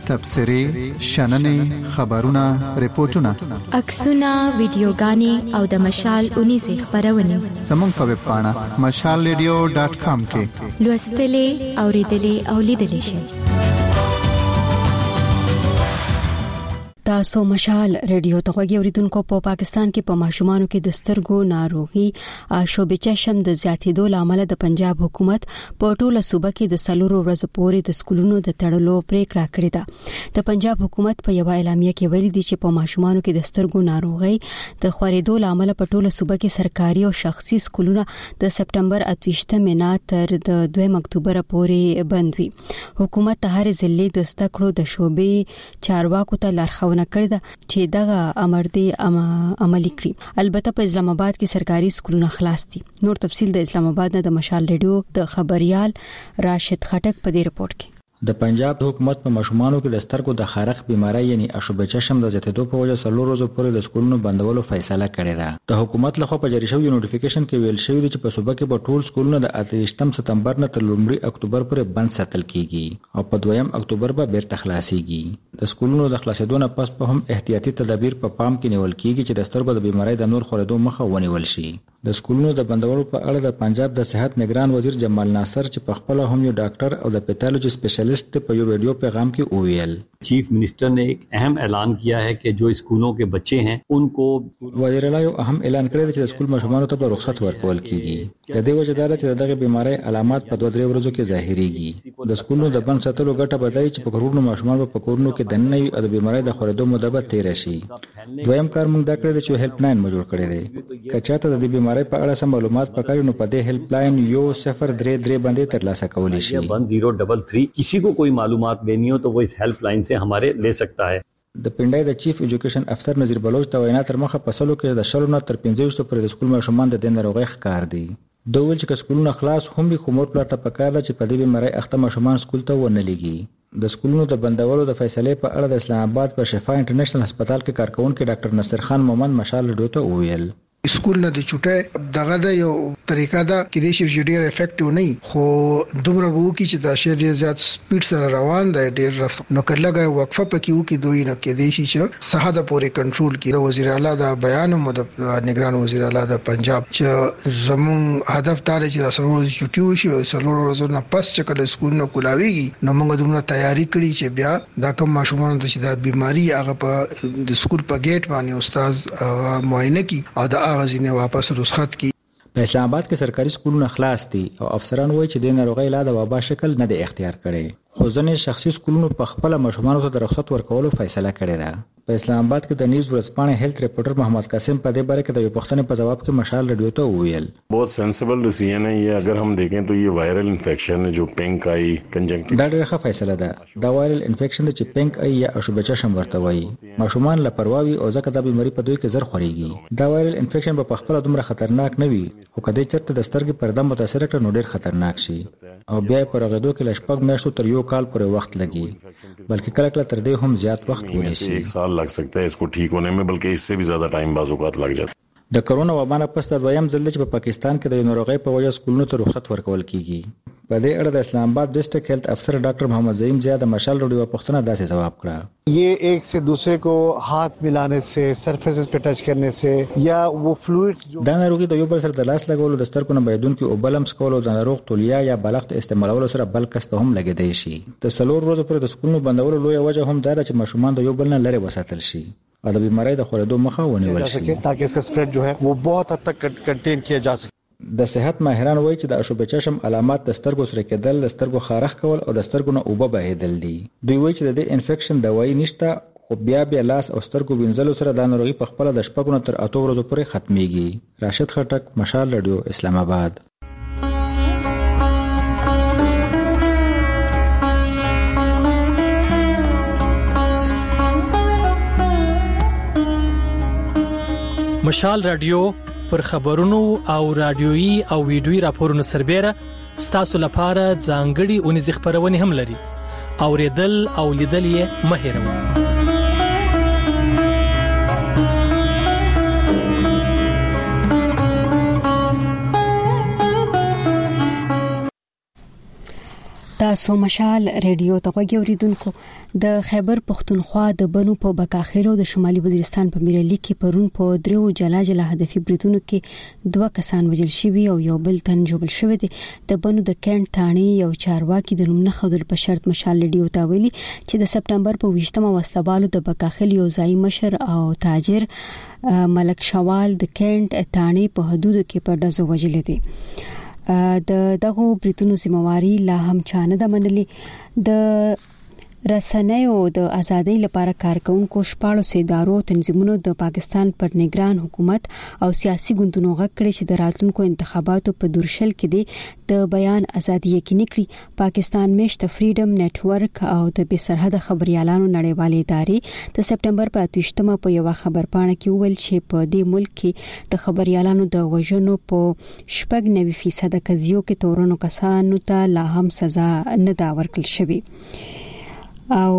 تبصري شننې خبرونه ریپورتونه عکسونه ویډیوګانې او د مشال اونې خبرونه زموږ په ویب پاڼه مشال ریډیو ډاټ کام کې لوستلې اوریدلې او لیدلې شئ. تاسو مشال ریډیو ته غوږی اوریدونکو په پاکستان کې په ماشومانو کې د سترګو ناروغي شوبې چشم د زیاتېدو لامل د پنجاب حکومت په ټوله صوبه کې د سلورو ورځې پورې د سکولونو د تړلو پریکړه کړې ده. د پنجاب حکومت په یو اعلامیه کې ویلي دی چې په ماشومانو کې د سترګو ناروغي د خورېدو لامل په ټوله صوبه کې سرکاري او شخصي سکولونه د سپټمبر اتوشتمه نه تر د دویم اکتوبر پورې بند وي. حکومت ته هر ضلع د ستکړو د شوبې چارواکو ته لارښوونه کړی ده چې دغه امر دی عملي کړي. البته په اسلام آباد کې سرکاري سکولونه خلاص دي. نور تفصيل د اسلام آباد نه د مشال ریډیو د خبريال راشد خټک په دې رپورت کې. د پنجاب حکومت په ماشومانو کې د سترګو د خارق بیماری یعنی اشوبې چشم د زیاتېدو په وجه سلور ورځې پورې د سکولونو بندولو فیصله کړې ده. د حکومت لخوا په جاری شوی نوټیفیکیشن کې ویل شوی دی چې په صوبه کې به ټول سکولونه د اتهشتم سپتمبر نه تر لومړي اکتوبر پورې بند ساتل کیږي او په دویم اکتوبر به بیرته خلاصيږي. د سکولونو د خلاصېدو نه پس په هم احتیاطي تدابیر په پام کې نیول کیږي چې د سترګو د بیماری د نور خورېدو مخه ونیول شي. د سکولونو د بندولو په اړه د پنجاب د صحت نگران وزیر جمال ناصر چې په خپل هم یو ډاکټر او د پیتالوجي سپیشلیست په یو ویډیو پیغام کې اوویل چیف منسٹر نے ایک اہم اعلان کیا ہے کہ جو اسکولوں کے بچے ہیں ان کو وزیر اعلی یو اهم اعلان کړی چې د سکول ماشومانو ته رخصت ورکول کیږي. د دې وجه دا چې دغه بیماری علامات په دوه درې ورځو کې ظاهريږي. د سکولونو د بند ساتلو ګټه بدای چې په کورونو ماشومان په کورونو کې دننه وي او د بیماری د خورېدو موده به تیر شي. دویم کار موږ دا کړی چې هیلپ لاین موږ جوړ کړی دی. کچاته د بیماری په اړه سم معلومات پکاري نو په دې هیلپ لاین یو صفر درې درې باندې ترلاسه کولی شي. ون زیرو تین تین کسی کو کوئی معلومات دینی ہو تو وہ اس هیلپ لاइन سے ہمارے لے سکتا ہے. د پنډای د چیف ایجوکیشن افسر نذیر بلوچ ته وینا تر مخه پسلو کې د شلو نه تر پنځه وشت پر د سکول ماشومان د دین ناروغي ښکار دي. دوی ول چې سکولونه خلاص هم به کومور پلار ته پکاره چې په دې بیماری اخته ماشومان سکول ته ونه لګي. د سکولونو د بندولو د فیصلې په اړه د اسلام آباد په شفا انټرنیشنل هسپتال کې کارکونکو ډاکټر نصر خان مومند مشال ډیو ته وویل سکول نه د چټه دغه د یو طریقه دا کې د شي ډیر افیکټیو نه خو دومره وو کې چې دا شی ډیر زیات سپیډ سره روان دی ډیر رفت نو کله وقفه پکې وو کې دوی نه کې د شي چې صحه د پورې کنټرول کې وزیر اعلی دا بیان مو د نگران وزیر اعلی د پنجاب چې زمون هدف دا چې سرور چټیو شي سرور ورځو نه پس چې کله سکول نه کولاویږي نو موږ دومره تیاری کړی چې بیا دا کوم ماشومان د چې د بیماری هغه په د سکول په گیټ باندې استاد معاینه کی او د اغازینه واپس رخصت کی. په اسلام آباد کې سرکاري سکولونه خلاص دي او افسران وایي چې د ناروغي علاج د وبا شکل نه دی اختیار کړي. خو ځینې شخصي سکولونو په خپل ماشومانو ته د رخصت ورکولو فیصله کړې ده. په اسلام آباد کې د نیوز ورځپاڼې هیلث ریپورټر محمد قاسم په دې باره کې د یو پښتنې په جواب کې مشال ریډیو ته وویل बहुत सेंसिबल डिसीजन है ये. अगर हम देखें तो ये वायरल इंफेक्शन है जो पिंक आई कंजंक्टिविटिस دا ډېره ښه فیصله ده. دا وایرل انفیکشن چې پینک ای یا اشوبې چشم ورته وایي ماشومان له پرواوي او ځکه دا بیماری په دوی کې زر خوريږي. دا وایرل انفیکشن په خپل دومره خطرناک نه وي خو کله چې د سترګې پرده متاثر کړي نو ډېر خطرناک شي او بیا پر غدو کې لشپږ میاشتو تر یو کال پورې وخت لګي بلکې کله کله تر دې هم زیات وخت ونیسي. एक साल लग सकता है इसको ठीक होने में बल्कि इससे भी ज्यादा टाइम बाज़ औक़ात लग जाता है. د کرونا وبا نه پس د دویم ځل چې په پاکستان کې د ناروغۍ په وجه سکولونو ته رخصت ورکول کیږي. په دې اړه د اسلام آباد ډسټرکټ هیلث افسر ډاکټر محمد زعیم زیاد مشال ریډیو پښتنه داسې جواب کړه یہ ایک سے دوسرے کو ہاتھ ملانے سے سرفیسز پہ ټچ کرنے سے یا وہ فلوئڈز دا ناروغي د یو بل سره د لاس لګولو د سترګو نه بيدون کې او بلم سکولو د ناروغ تولیا یا بلغت استعمالولو سره بل کس ته هم لګیدای شي. د سلور ورځې پر د سکولونو بندولو لوی وجه هم دا چې ماشومان د یو بل نه لري وساتل شي او د بیماری د خورېدو مخه ونیول شي تاکہ اس کا سپریډ جو ہے وہ بہت حد تک کنټین کیا جا سکے. د صحت ماهران وایي چې د اشوبې چشم علامات د سترګو سره کېدل د سترګو خارخ کول او د سترګو نه اوبه بهیدل دي. دوی وایي چې د دې انفیکشن دوايي نشته خو بیا بیا لاس او سترګو وینځلو سره د ناروغي په خپل د شپږو نه تر اته ورځې پورې ختميږي. راشد خټک مشال ریډیو اسلام آباد. مشال رادیو پر خبرونو او رادیويي او ویډیويي راپورونو سربېره ستاسو لپاره ځانګړي اونیز خبرونه هم لري. اوریدل او لیدل یې مه هېروئ. تاسو مشال ریډیو ته غوږی اوریدونکو د خیبر پختونخوا د بنو په بکاخیلو د شمالي وزیرستان په میرلی کې پرون په دریو جلا جلا هدفي بریدونو کې دوه کسان وژل شوي او یو بل تن جوړ شوی دی. د بنو د کینټ تانی یو چارواکي د نوم نه خدل په شرط مشال ریډیو ته ویلي چې د سپټمبر په ویشتمه وسبالو د بکاخیل یو ځای مشر او تاجر ملک شوال د کینټ تانی په حدود کې په دزو وژل دي. د دغه بریتونو ذمہواری لا هم چانه د منلي. د رسنیو د ازادۍ لپاره کارکونکو شپږ سیدارو تنظیمونو د پاکستان پر نگران حکومت او سیاسي ګوندونو غږ کړی چې د راتلونکو انتخاباتو په دورشل کې د د بیان ازادي یقیني کړي. پاکستان میشت فریډم نتورک او د بې سرحد خبريالانو نړیوالې ادارې د سپټمبر په اتوشتمه په یو خبرپاڼه کې ویل چې په دې ملک کې د خبريالانو د وژنو په شپږ نوي فیصد قضیو کې تورنو کسانو ته لا هم سزا نه دا ورکړل شوې. او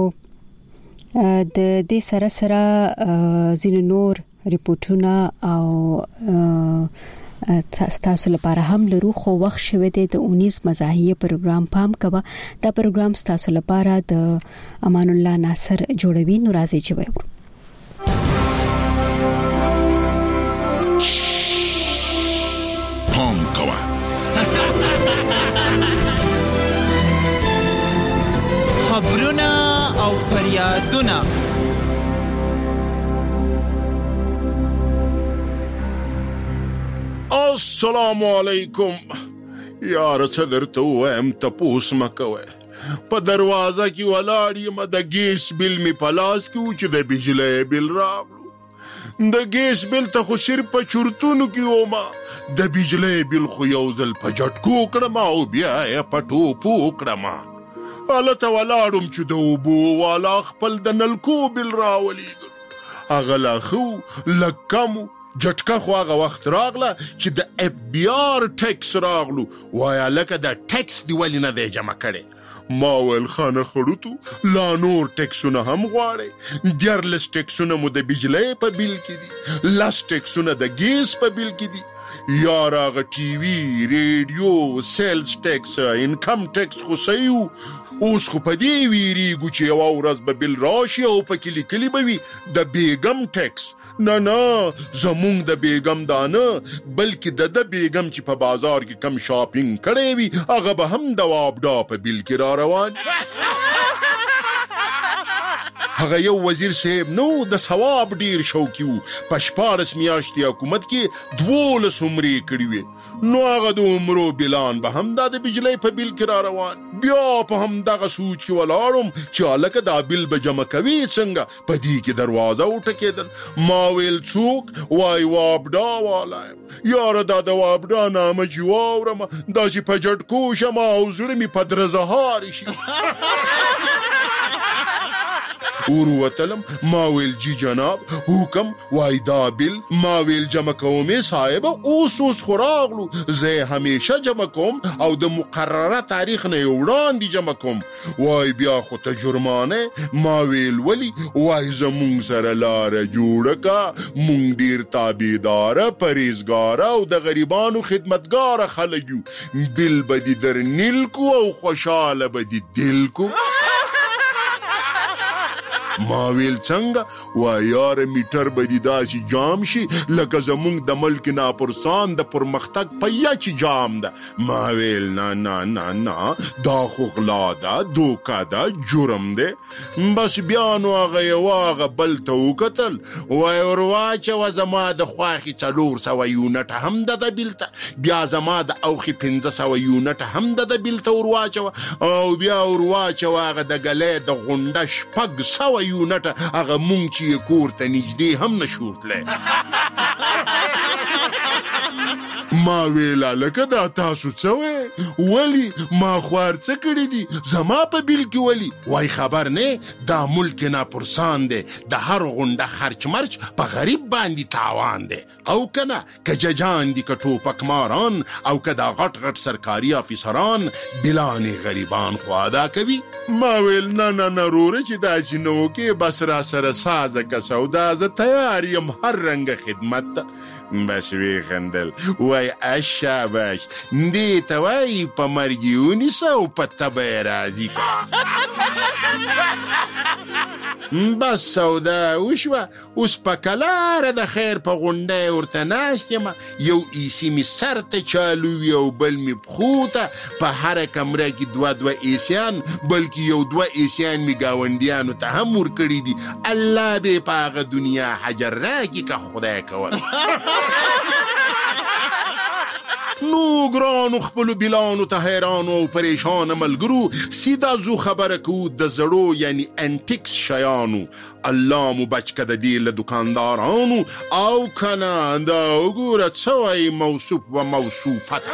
د دې سره سره زین نور ریپورتونه او تاسو لپاره هم لرو خو وخت شوه د اونیس مزاحیه پروګرام پام کبا. دا پروګرام تاسو لپاره د امان الله ناصر جوړوي. نو راځي چې وایو پام کوا خبرونه او فریادونه السلام علیکم. یار څه درته وایم تپوس مه کوئ. په دروازه کې ولاړ یم د ګیس بل مې په لاس کې و چې د بجلۍ بل راغلو. د ګیس بل ته خو صرف په چورتونو کې ومه، د بجلۍ بل خو یو ځل په جټکو کړم او بیا یې په ټوپو کړم. هلته ولاړم چې د اوبو والا خپل د نلکو بل راولېږل. هغه لا ښه لږ کم و. جټکه خو هغه وخت راغله چې د اف بی آر ټیکس راغلو. وایه لکه د ټیکس دی ولې نه دی جمع کړی؟ ما ویل خانه خړوتو لا نور ټیکسونه هم غواړئ. دیارلس ټیکسونه مو د بجلۍ په بیل کې دي، لس ټیکسونه د ګیس په بیل کې دي. یار هغه ټي وي، ریډیو، سیلز ټیکس، انکم ټیکس خو صحیح و. اوس خو په دې ویریږو چې یوه ورځ به بل راشي او پکې لیکلي به وي د بیګم ټیکس. نه نه زمونږ د بیګم دا نه بلکې د د بیګم چې په بازار کې کم شاپینګ کړی وي هغه به هم د وابډا په بیل کې را روان. هغه یو وزیر صاحب نو د ثواب ډیر شوقي و. په شپاړس میاشتې حکومت کې دولس عمرې کړي وي. نو هغه د عمرو بلان به هم دا د بجلۍ په بیل کې را روان. بیا په هم دغه سوچ کې ولاړم چې هلکه دا بیل به جمع کوي څنګه. په دې کې دروازه وټکېدل. ما ویل څوک؟ وای وابډا والا یم. یاره دا د وابډا نامه چې واورم داسې په جټکو شم او زړه مې په درزهار شي. وروتلم. ما ویل جی جناب حکم. وای دا بیل ما ویل جمع کومې صاحب اوس اوس خو راغلو. زه همیشه جمع کوم او د مقرره تاریخ نه یې وړاندې جمع کوم. وای بیا خو ته جرمانه. ما ویل ولی؟ وای زمونږ سره لاره جوړه کا، مونږ ډیر تابعداره، پرهیزګاره او د غریبانو خدمتګاره خلک یو. بیل به دې در نیل کو او خوشحاله به دې دل کو. ما ویل څنګه؟ وای یار میټر به دې داسې جام شي لکه زمونږ د ملک ناپرسان د پرمختګ پیا چې جام ده. ما ویل نه نه نه نه دا خو غلا ده، دوکه ده، جرم ده. بس بیا نو هغه یوه هغه بل ته وکتل. وای ورواچوه زما د خواښې څلور سوه یونټه هم ده د بیل ته. بیا زما د اوښې پنځه سوه یونټه هم ده د بیل ته ورواچوه. او بیا ورواچوه هغه د ګلۍ د غونډه شپږ سوه یونټه هغه مونږ چې یې کور ته نږدې هم نشو تلی. ما ویل هلکه دا تاسو څه وی؟ ولی ما خوار څه کړي دي زما په بیل کې ولی؟ وای خبر نه دا ملک ناپرسان دی، د هر غونډه خرچ مرچ په غریب باندې تاوان دی. او کنه که ججان دي که ټوپک ماران او که دا غټ غټ سرکاري افیسران بلانې غریبان خو ادا کوي. ما ویل نه نه نه روره چې داسې نه وکې بس را سره سازه که سودا زه تیار یم هر رنګه خدمت ته. بس وی خندل. وای اشاباش دې ته وایي په مرګ یې ونیسه او په تبه یې راضي بس سودا وشوه. اوس په کلاره د خیر په غونډه ورته ناست یم، یو ایسي مې سر ته چالو وي او بل مې پښو ته. په هره کمره کې دوه دوه ایسیان بلکې یو دوه ایسیان مې ګاونډیانو ته هم ورکړي دي. الله دې په هغه دنیا حجر راکړي که خدای کول. نو ګرانو خپلو بیلانو ته حیرانو او پریشانه ملګرو، سیده زو خبره کوو د زړو یعنی انټیکس شیانو. الله مو بچ که د دې له دکاندارانو، او که نه دا وګوره څه وایي موصوف و موصوفت.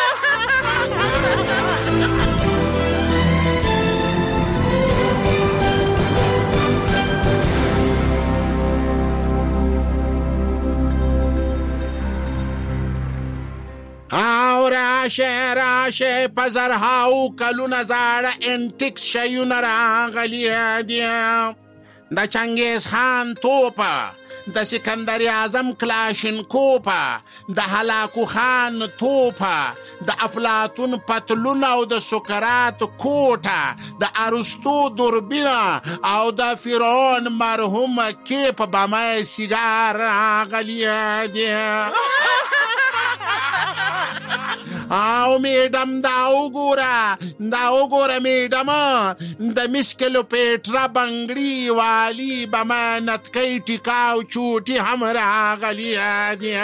او راشه راشه په زرهاو کلونه زاړه انټیکس شیونه راغلي دي. د چنګیز خان توپه، د سکندر اعظم کلاشینکوپه، د هلاکو خان توپه، د افلاطون پتلون او د سقراط کوټه، د ارسطو دوربینه او د فرعون مرحوم کیپ بمای سیګار راغلي دي. او میډم دا وګوره دا وګوره میډم د مسکلو پیټرا بنګړي والی بما نتکۍ ټیکاو چوټي هم راغلي دي.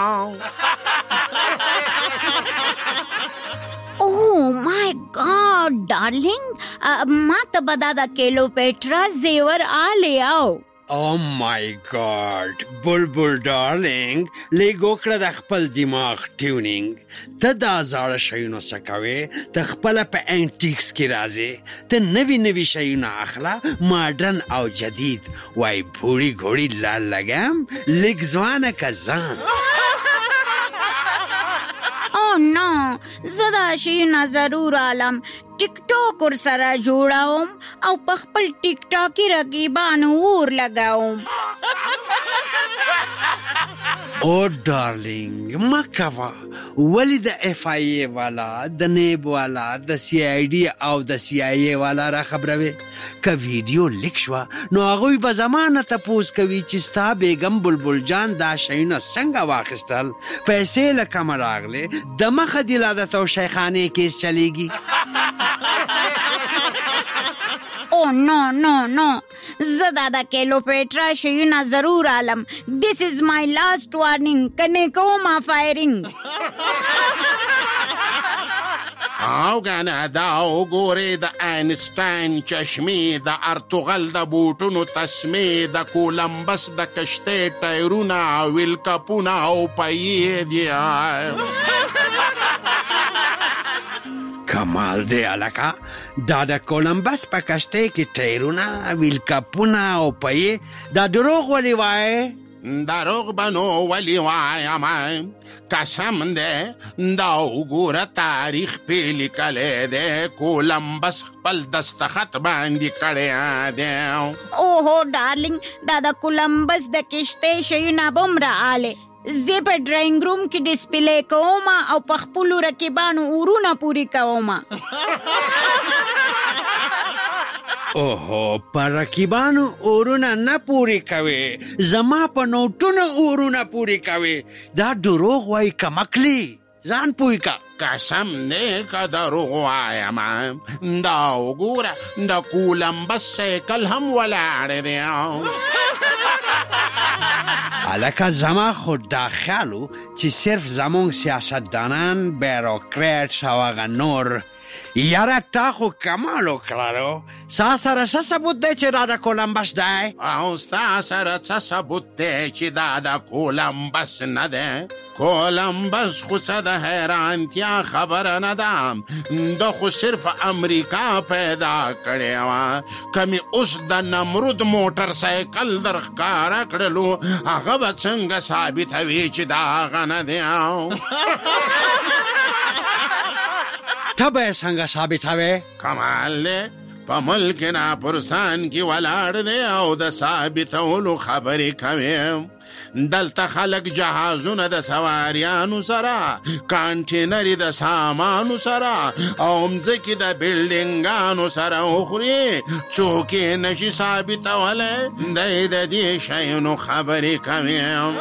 Oh my God, darling! ما ته به دا د کیلوپیټرا زیور آلی آو. Oh my God, بلبل ډارلینګ، لږ وکړه د خپل دماغ ټیونینګ. ته دا زاړه شیونه څه کوې؟ ته خپله په انټیکس کې راځې، ته نوي نوي شیونه اخله، ماډرن او جدید. وای بوړي ګوړي لال لګم، لږ ځوانه که ځان. او نو زه دا شیونه ضرور عالم ټیک ټاک ور سره جوړوم او په خپل ټیک ټاکي رقیبانو اور لګاوم. او ډارلینګ مه کوه، ولې د اف آی ای والا، د نیب والا، د سی آی ډي او د سی آی ای والا را خبروي؟ که ویډیو لیک شوه نو هغوی به زمانه تپوس کوي چې ستا بیګم بلبل جان دا شیونه څنګه واخیستل، پیسې له کمه راغلې، د مخه دې لا د توشیخانې کیس چلیږي. او نو نو نو زه دا د کیلوپیټرا شیونه ضرور عالم. This is my last warning. کنه کومه فایرینګ. او کنه دا وګورې د آینسټاین چشمې، د ارتغل د بوټونو تسمې، د کولمبس د کشتۍ ټایرونه، ویل کپونه او پیې دي. کمال دی الکا، دا د کولمبس په کشتۍ کې ټایرونه، ویل کپونه او پیې، دا دروغ ولې وایې؟ دروغ به نو ولې وایم، قسم دی دا وګوره تاریخ پې لیکلی دی، کولمبس خپل دستخط باندې کړی دی. اوهو ډارلینګ، دا د کولمبس د کشتۍ شیونه به هم راغلی. زه په ډراینګ روم کې ډسپلی کوم او په خپلو رقیبانو اورونه پورې کوم. اوهو په رقیبانو اورونه نه پورې کوې، زما په نوټونو اورونه پورې کوې. دا دروغ وایي کمکلي، ځان پوی کا. قسم دی که دروغ وایم، دا وګوره د کولمبس سایکل هم ولاړ دی. الکه زما خود دا خیالو چې صرف زمونږ سیاستدانان، بیروکریټس او هغه نور. یاره تا خو کمال وکړلو، ستا سره څه ثبوت دی چې دا د کولمبس دی؟ او ستا سره څه ثبوت دی چې دا د کولمبس نه دی؟ کولمبس خو څه د حیرانتیا خبره نه ده، ده خو صرف امریکا پیدا کړې وه. که مې اوس د نمرود موټر سایکل در ښکاره کړلو، هغه به څنګه ثابتوي چې دا هغه نه دی؟ ته به یې څنګه ثابتوې؟ کمال دی، په ملک ناپرسان کې ولاړ دی او د ثابتولو خبرې کوي. دلته خلک جهازونه د سواریانو سره، کانټینري د سامانو سره او مځکې د بلډینګانو سره وخوري، څوک یې نشي ثابتولی. دی د دې شیانو خبرې کوي.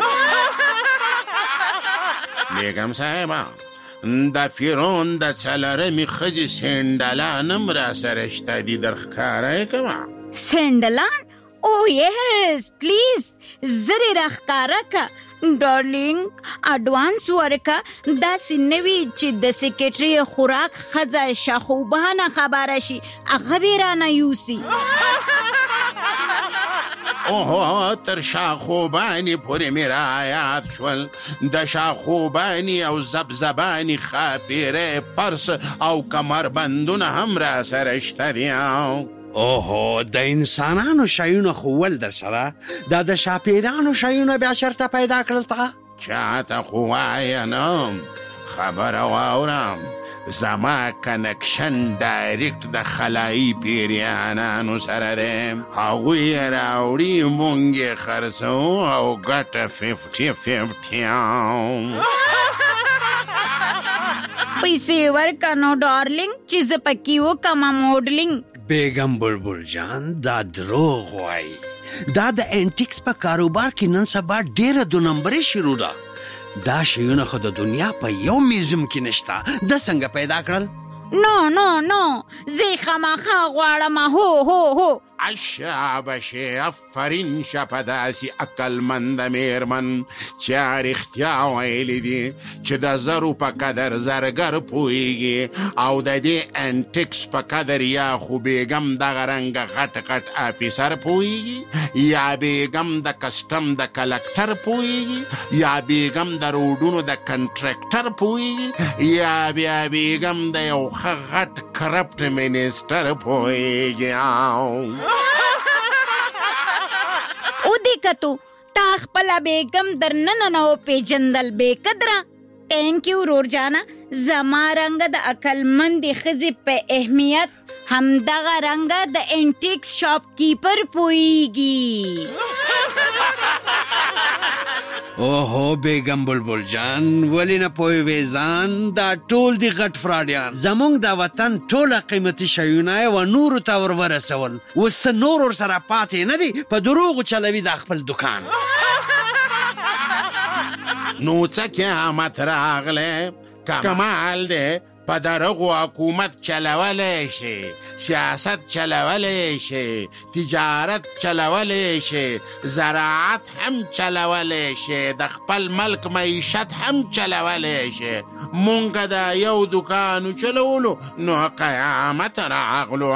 بیګم صاحبه، د فرعون د څلرمې ښځې سینډلان هم راسره شته دي، در ښکاره یې کوه. سینډلان؟ او یس پلیز زری راښکاره که ډارلینګ، اډوانس ورکه. داسې نه وي چې د سیکرټري خوراک ښځه شاخوبانه خبره شي، هغه به رانه یوسي. اوه تر شاخوبانی پورې مې رایاد شول. د شاخوبانی او زبزبانی خاپیره، پرس او کمربندونه هم را سره شته دي. اوهو د انسانانو شیونه خو ول در سره، دا د شاپیرانو شیونه بیا چرته پیدا کړل تا؟ چاته خو وایه نه، خبره واورم. زما کنکشن ډایرکټ د خلایي پیریانانو سره دی. هغوی یې راوړي، مونږ یې خرڅوو او ګټه ففټي ففټي. پیسې ورکه نو ډارلینګ چې زه پکې وکمه موډلینګ. بیگم بلبل جان، دا دروغ وای. دا د انټیکس په کاروبار کې نن سبا ډیره دو نمبرې شروع ده. دا شیونه خو د دنیا په یو میوزیم کې نشته. د څنګه پیدا کړل؟ نو نو نو زه خامخا غواړم. هو هو هو اشابشه، افرین شه په داسې عقلمنده میرمن چې رښتیا ویلي دي چې د زرو په قدر زرګر پوهیږي او د دې انټیکس په قدر یا خو بیګم دغه رنګه غټ غټ افیسر پوهیږي، یا بیګم د کسټم د کلکټر پوهیږي، یا بیګم د روډونو د کنټراکټر پوهیږي، یا بیا بیګم د یو ښه غټ کرپټ منیسټر پوهیږي. او دې کتو تا خپله بیګم در ننه و پیژندل بې قدره. تینک یو رور جانا. زما رنګه د عقلمندې ښځې په اهمیت همدغه رنګه د انټیکس شاپ کیپر پوهیږي. اوهو بیگم بلبل جان، ولی نه پوهیږې ځان؟ دا ټول دي غټ فراډیان. زمونږ د وطن ټوله قیمتي شیونه و نورو ته ور ورسول، اوس نور ورسره پاتې نه دي، په دروغو چلوي دا خپل دکان. نو څه قیامت راغلی، کمال دی. په دغو حکومت چلولی شي، سیاست چلولی شي، تجارت چلولی شي، زراعت هم چلولی شي، د خپل ملک معیشت هم چلولی شي. مونږ د یو دکانو چلولو نو قیامت راغلو.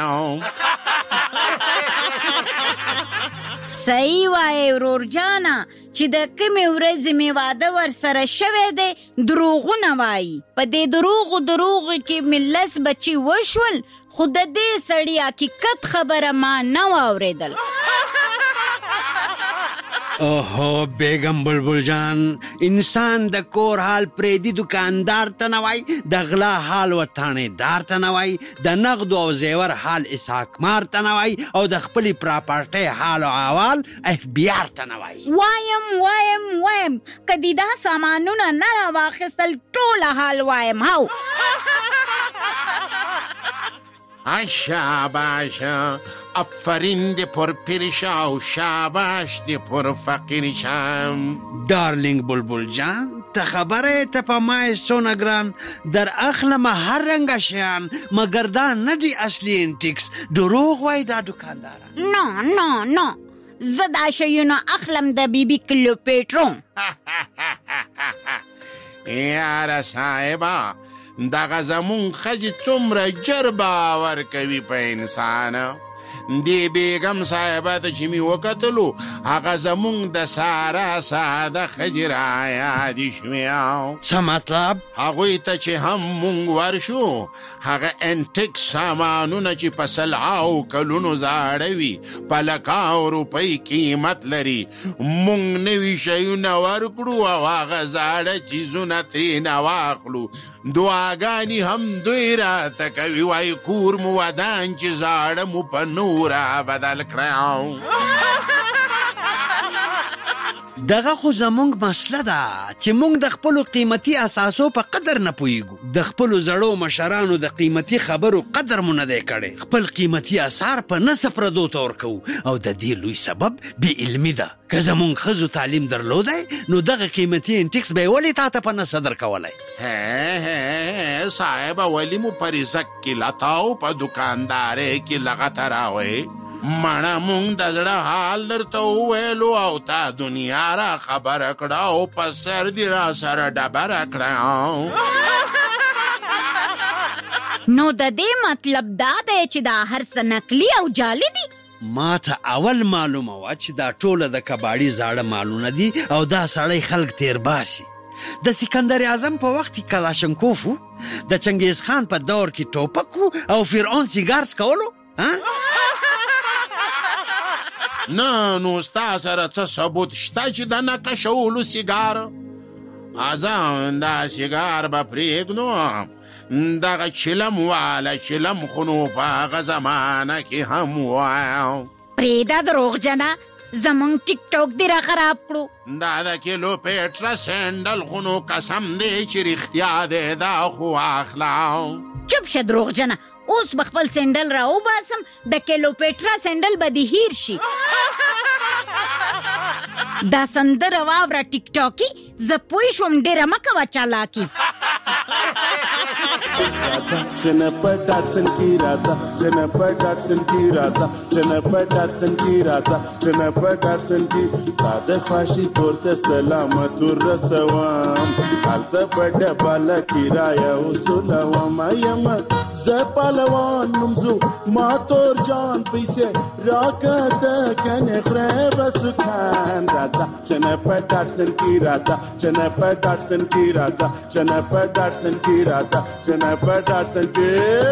صحیح وایې ورور جانا، چې د کمې ورځې مې واده ورسره شوی دی دروغونه وایي. په دې دروغو دروغو کې مې لس بچي وشول، خو د دې سړي حقیقت خبره ما نه واورېدل. اوهو بیگم بلبل جان، انسان د کور حال پریدي دکاندار ته نه وای، د غلا حال وطاندار ته نه وای، د نقد او زیور حال اسحاقمار ته نه وای، او د خپلې پراپرټۍ حال او احوال اف بی آر ته نه وای. وایم وایم وایم کدی دا سامانونه نه راواخیستل ټوله حال وایم. هاو شاباش، افرین دی پر پیرشا و شاباش دی پر فقیرشم. دارلینگ بلبل جان، تا خبره تا پا مای سونگران در اخلم هر رنگ شیان، مگر دا ندی اصلی انټیکس. دروغ وای دا دکانداران. نو نو نو زه دا شیونه اخلم د بی بی کلوپیټرو. یاره صاحبه، دغه زمون ښځې څومره ژر باور کوي په انسان. دی بیگم صاحبه ته چې مې وکتلو هغه زمونږ د سارا ساده ښځې رایادې شوې. څه مطلب؟ هغوی ته چې هم مونږ ورشو هغه انټیک سامانونه چې په سلهاو کلونو زاړه وي په لکاو روپۍ قیمت لري مونږ نوي شیونه ورکړو او هغه زاړه څیزونه ترېنه واخلو. دعاګانې هم دوی راته کوي وایي کور مو ودان چې زاړه مو په نوره بدل کړی. دغه خو زمونږ مسله ده چې مونږ د خپلو قیمتي اساسو په قدر نه پوهیږو. د خپلو زړو مشرانو د قیمتي خبرو قدر مو نه دی کړی. خپل قیمتي اثار په نصف پردو ته ورکوو او د دې لوی سبب بې علمي ده. که زمونږ ښځو تعلیم درلودی نو دغه قیمتي انټیکس به یې ولې تا ته په نسه درکولی؟ هه صاحبه ولې مو په رزق کې لتاو په دوکاندارۍ کې لغته راوئ؟ مړه مونږ د زړه حال درته وویلو او تا دنیا را خبره کړه او په سر دې را سره ډبره کړه. نو د دې مطلب دا دی چې دا هر څه نقلي او جعلي دي؟ ما ته اول معلومه وه چې دا ټوله د کباړي زاړه مالونه دي او دا سړی خلک تیر باسي. د سکندر اعظم په وخت کې کلاشنکوف و، د چنګیز خان په دور کې ټوپک و او فرعون سیګار څکولو. نه نو ستا سره څه ثبوت شته چې د نقشولو سیګار؟ ازان دا سیګار به پرېږدو دغه چلم واله چلم خو نو په هغه زمانه کې هم وایم. پرېږده دروغجنه زمونږ ټیک ټاک دې را خراب کړو. دا د کیلو پیټره سینډل خو نو قسم دی چې رښتیا دی دا خو اخلا. چپ شه دروغجنه اوس به خپل سینډل را وباسم د کیلو پیټرا سینډل به دې هیر شي. دا سندره واوره ټیک ټاکي زه پوه شوم ډېره مه کوه چالاکي. Jennifer Dodson की राजा Jennifer Dodson की राजा Jennifer Dodson की राजा Jennifer Dodson की दाद फाशी तोरते सलामत रसवाम हालत बड़ बाला किराया उसुलवाम यम زپالوان نمزو ما تور جان پیسه راکت کنه خراب سکان راتا Jennifer Dodson की राजा Jennifer Dodson की राजा Jennifer Dodson की राजा Jennifer Dodson की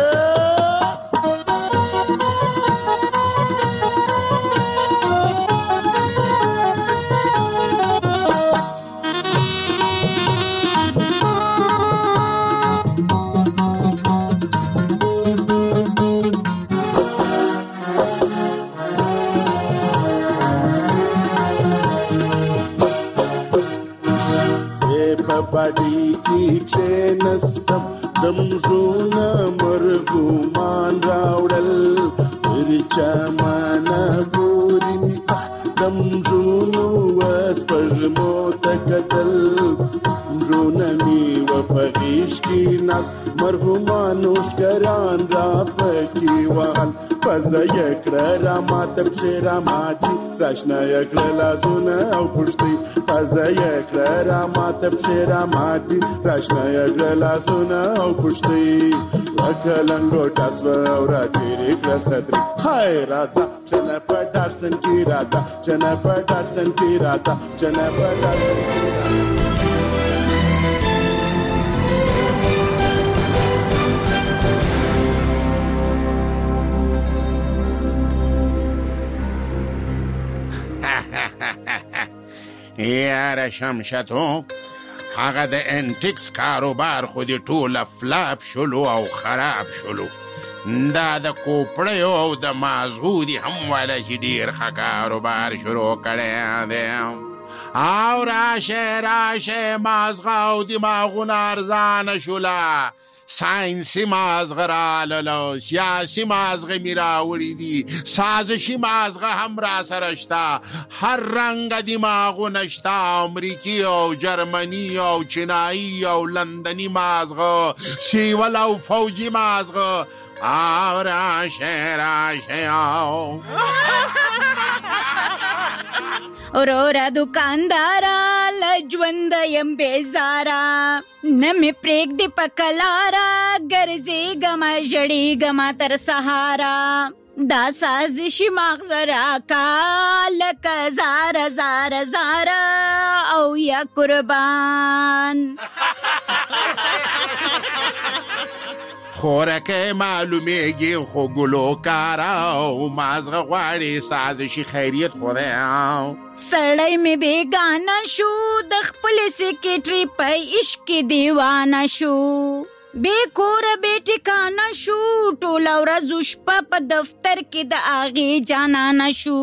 बड़ी की चेनस्तम दमजूना मरगुमान रावडल रिचमाना गोरिनी अख दमजूनु वस्पजमो तकतल दमजूनमी वपगीश की नास मरहुमानुश करान रापकी वाल पजयकड़ा रामातब शेरामाती रचना यकड़ा लाजुना औ पुष्टि पजयकड़ा रामातब शेरामाती रचना यकड़ा लाजुना औ पुष्टि वकलंगोटा स्वरा चिरी प्रसद्री हाय राजा Jennifer Dodson की राजा Jennifer Dodson की राजा Jennifer Dodson की राजा یاره شمشتو هغه د انټیکس کاروبار خو دې ټوله فلاپ شلو او خراب شلو. دا د کوپړیو او د مازغو دي هم والا چې ډېر ښه کاروبار شروع کړی دی. او راشه راشه مازغه او دماغونه ارزانه شوله. ساینسي مازغه رالله سیاسي مازغه مې راوړي دي سازشي مازغه هم را سره شته هر رنګه دماغونه شته امریکي او جرمني او چینایي او لندني مازغه سیول او فوجي مازغه او راشه راشه او اورورا دکاندارا لجوند یم بیزارا نمی پریک دی پکلارا گرزی گما جڑی گما تر سہارا دا سازشي مغزه راکا لکه زاره زاره زاره او یا قربان. خورکه معلومیږي خو ګلوکاره او مازغه غواړي سازشي خیریت خورا. سړی مې بیگانه شو د خپل سیکریټري په عشق دیوانه شو. بے کوره بے ټکانه شو ټوله ورځ شپه په دفتر کې د اغې جانانه شو.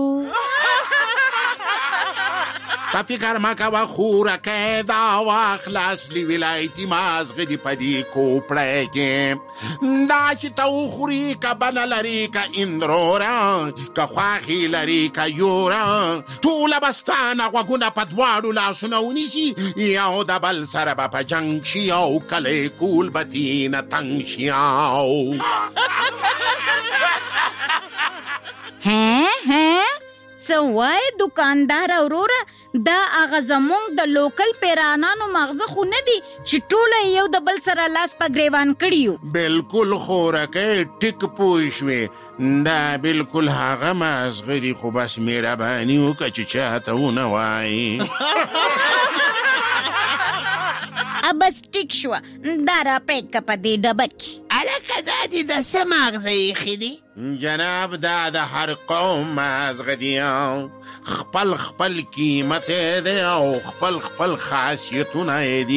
تا فکر ما کوه خورکه دا واخله اصلي ولایتي مازغه دي په دې کوپړی کې. دا چې ته وخوري که بنه لري که اندروره که خواښې لري که یوره ټوله به ستانه غوږونه په دواړو لاسونه ونیسي یو د بل سره به په جنګ شي او کلی کول به تینه تنګ شي. هه هه څه وایې دکاندار وروره؟ دا هغه زمونږ د لوکل پیرانانو مغزه خو نه دي چې ټوله یو د بل سره لاس په ګریوان کړي یو. بلکل خورکه ټیک پوه شوې. دا بلکل هغه مازغه دي خو بس مهرباني وکړه چې چاته ونه وایي. بس ټیک شوه دا را پریږده په دې ډبه کې. هلکه دا دې د څه ماغزه ایښي دي؟ جناب دا د هر قوم مازغه دي خپل خپل قیمت دی او خپل خپل خاصیتونه دي.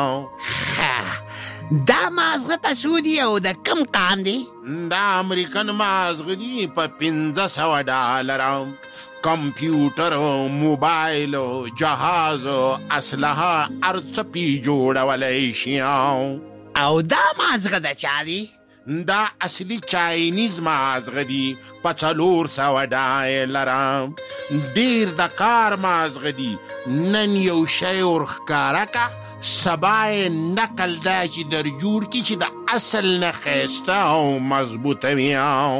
دا مازغه په څو دي او د کوم قام دي؟ دا امریکن مازغه دي په پنځه سوه ډالره. کمپیوټر موبایل جهاز اسلحه هر څه پې جوړولی شي. او دا مازغه د چا دي؟ دا اصلي چاینیز مازغه دي په څلور سوه ډالره. ډېر د کار مازغه دي. نن یو شی ورښکاره که سبا یې نقل دا چې در جوړ کړي چې د اصل نه ښایسته او مضبوطه وي.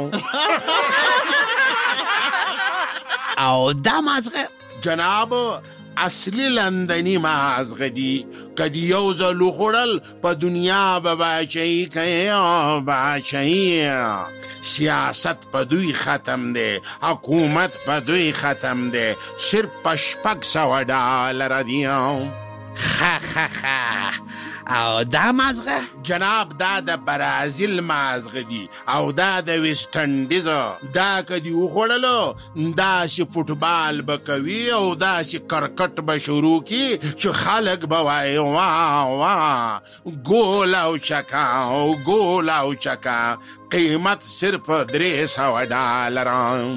او دا مازغه جناب اصلي لندني مازغه دي. که د یو ځل وخوړل په دنیا به باچهي کوي او باچهي. سیاست په دوی ختم دی، حکومت په دوی ختم دی. صرف په شپږ سوه ډالره دي. خه خه خه او دا مازغه؟ جناب دا د برازیل مازغه دي او دا د ویسټنډیز. دا که دي وخوړلو داسې فوټبال به کوي او داسې کرکټ به شروع کي چې خلک به وایي وا وا ګول او چکا او ګول او چکا. قیمت صرف درې سوه ډالره.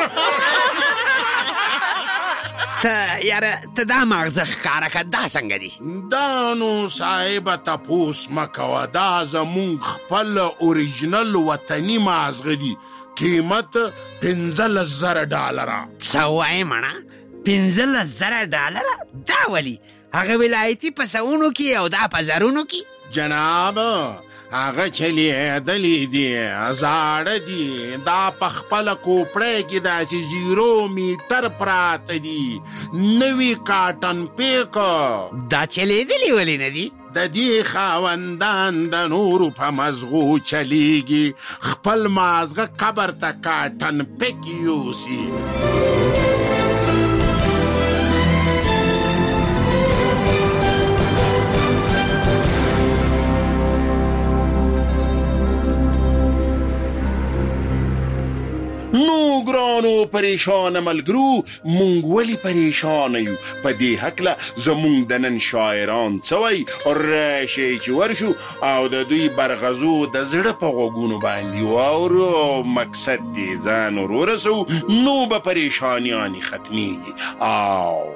ته یاره ته دا مغزه ښکاره که دا څنګه دي؟ دا نو صاحبه تپوس مه کوه. دا زمونږ خپل اوریجنل وطني مازغه دي. قیمت پنځلس زره ډالره. څه وایې مړه؟ پنځلس زره ډالره؟ دا ولي؟ هغه ولایتي په سوونو کې او دا په زرونو کې؟ جناب هغه چلیدلی دي زاړه دي. دا په خپله کوپړی کې داسې زیرو میټر پراته دي. نوي کاټن پیک. دا چلیدلی ولې نه دي؟ د دې خاوندان د نورو په مزغو چلیږي. خپل مازغه قبر ته کاټن پیک یوسي. نو ګرانو پریشان ملګرو مونږ ولې پریشانه یو؟ په دې هکله زمونږ د نن شاعران څه وایي؟ راشئ چې ورشو او د دوی برغزو د زړه په غوږونو باندې واورو او مقصد دې ځان ور ورسو نو به پریشانیانې ختمیږي. او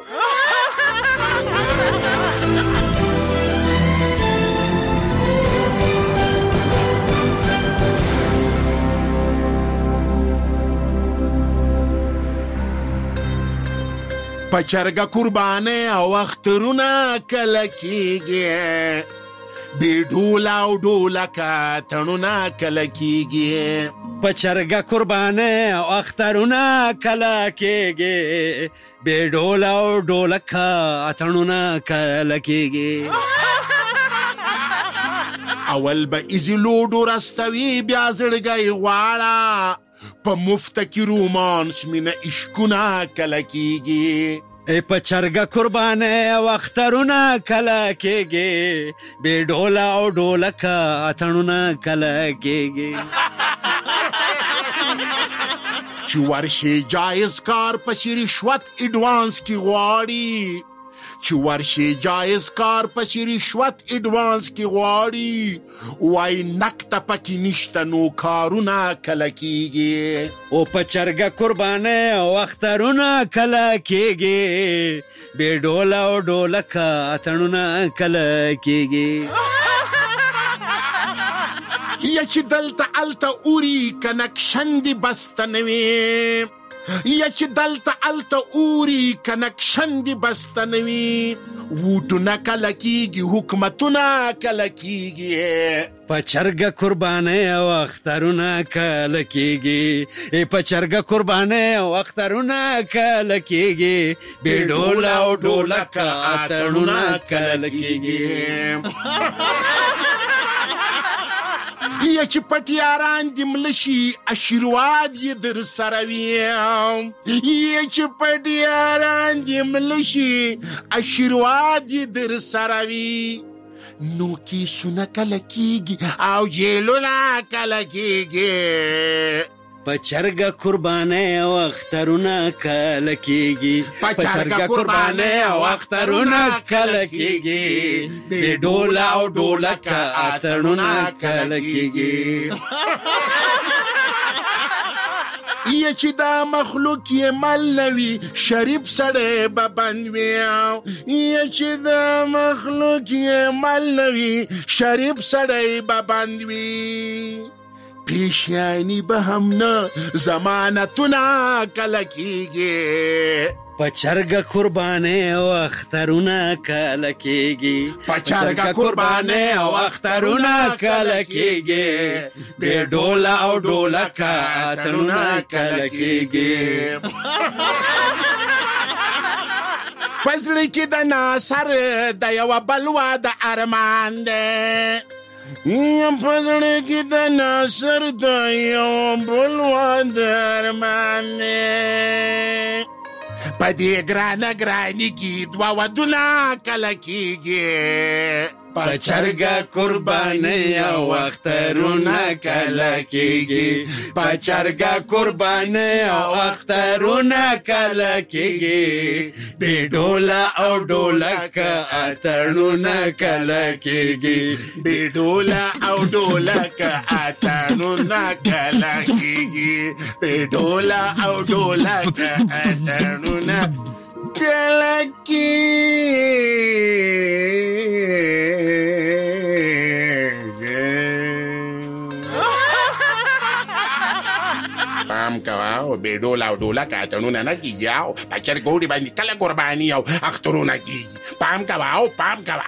په چرګه قربانه او اخترونه کله کیږي. بې ډوله او ډولکه تړونه کله کیږي. په چرګه قربانه او اخترونه کله کیږي. بې ډوله او ډولکه تړونه کله کیږي. اول به ایزي لوډو رستوي بیا زړګی غواړه. په مفته کې رومانس مینه عشقونه کله کیږي ای په چرګه قربانه او اخترونه کله کېږي بې ډوله او ډولکه اتڼونه کله کېږي چې ورشي جایز کار پسې رشوت اډوانس کې غواړي چې ورشي جایز کار پسې رشوت اډوانس کې غواړي وای نقطه پکې نشته نو کارونه کله کېږي او په چرګه قربانه او اخترونه کله کېږي بې ډوله او ډولکه اتڼونه کله کېږي یا چې دلته الته اوري کنکشن دی بسته نوي یا چې دلته الته اوري کنکشن دی بسته نوي ووټونه کله کېږي حکومتونه کله کېږي په چرګه قربانه او اخترونه کله کېږي په چرګه قربانه او اخترونه کله کېږي بې ډوله او ډولکه اتڼونه کله کېږي یا چې پټیاران دې ملشي آشیرواد یې در سره وي یا چې پټیاران دې ملشي آشیرواد یې در سره وي نو کیسونه کله کېږي او جیلونه کله کېږي په چرګه قربانه او اخترونه کله کېږي په چرګه قربانه او اخترونه کله کېږي بې ډوله او ډولکه اتڼونه کله کېږي یا چې دا مخلوق یې مل نوي شریف سړی به بند وي یا چې دا مخلوق یې مل نوي شریف سړی به بند وي پیشیانی به هم نه ضمانتونه کله کېږي په چرګه قربانه او اخترونه کله کېږي په چرګه قربانه او اخترونه کله کېږي بې ډوله او ډولکه اتڼونه کله کېږي پزړه کې د ناصر د یوه بلوا د ارمان دی یم پزړه کې د ناصر د یوه بلوا د ارمان دی په دې ګرانه ګراني کې دوه ودونه کله کېږي په چرګه قربانه او اخترونه کله کېږي په چرګه قربانه او اخترونه کله کېږي بې ډوله او ډولکه اتڼونه کله کېږي بې ډوله او ډولکه اتڼونه کله کېږي بې ډوله او ډولکه اتڼونه کله پام کوه او بې ډوله او ډولکه اتڼونه نه کېږي او په چرګوړي باندې کله قرباني او اخترونه کېږي پام کوه او پام کوه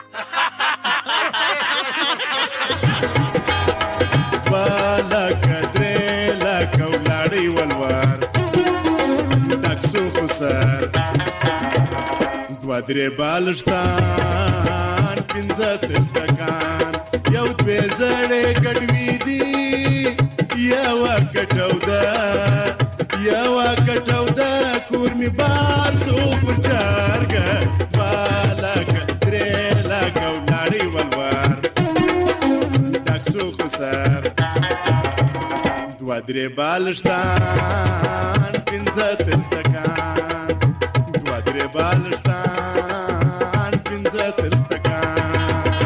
دوه لکه درې لکه ولاړې ولور ډک سو خو سر دوه درې بالشتان پنځه تلتکان یو دوې زړې ګډوي دي یوه کټوده یوه کټوده کور مې بار سو پر چارګه دوه لکه درې لکه ولاړې ولور ډک سو خو سر دوه درې بالشتان پنځه تلتکان دوه درې بالشتان پنځه تلتکان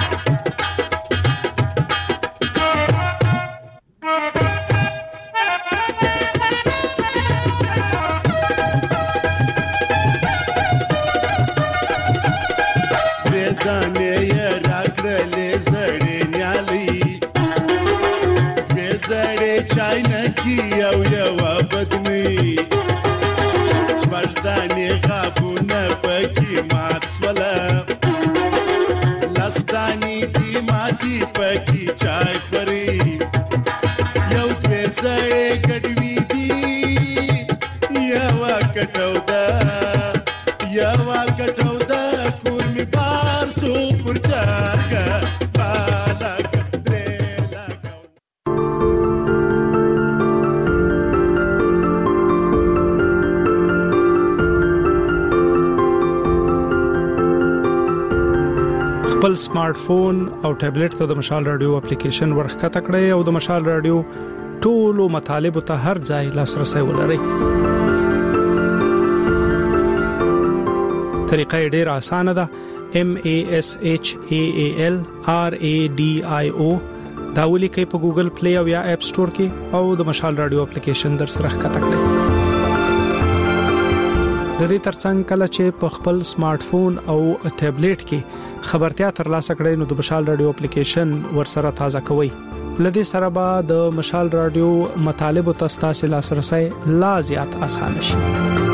دانې یې راکړلې زړې نیالۍ دوې زړې چاینکي او یوه بدنۍ شپږ دانې غابونه پکې مات سوله لس دانې دي ماتې پکې چای خوري یو دوې زړې ګډوي دي یوه کټوده یوه کټوده کور مې بار سو پر چارګه خپل سمارټ فون او ټابلیټ ته د مشال رادیو اپلیکیشن ورخکته کړئ او د مشال رادیو ټولو مطالب ته هر ځای لاسرسي ولرئ. طریقه ډیره اسانه ده. M A S H A A L R A D I O دا ولیکئ په ګوګل پلی او یا اپ سٹور کې او د مشال رادیو اپلیکیشن در سره ښکته کړئ. د دې ترڅنګ کله چې په خپل سمارټ فون او ټابلیټ کې خبرتیا ترلاسه کړئ نو د مشال رادیو اپلیکیشن ورسره تازه کوئ. لدې سره به د مشال رادیو مطالب او تاسو لاسرسي لا زیات اسانه شي.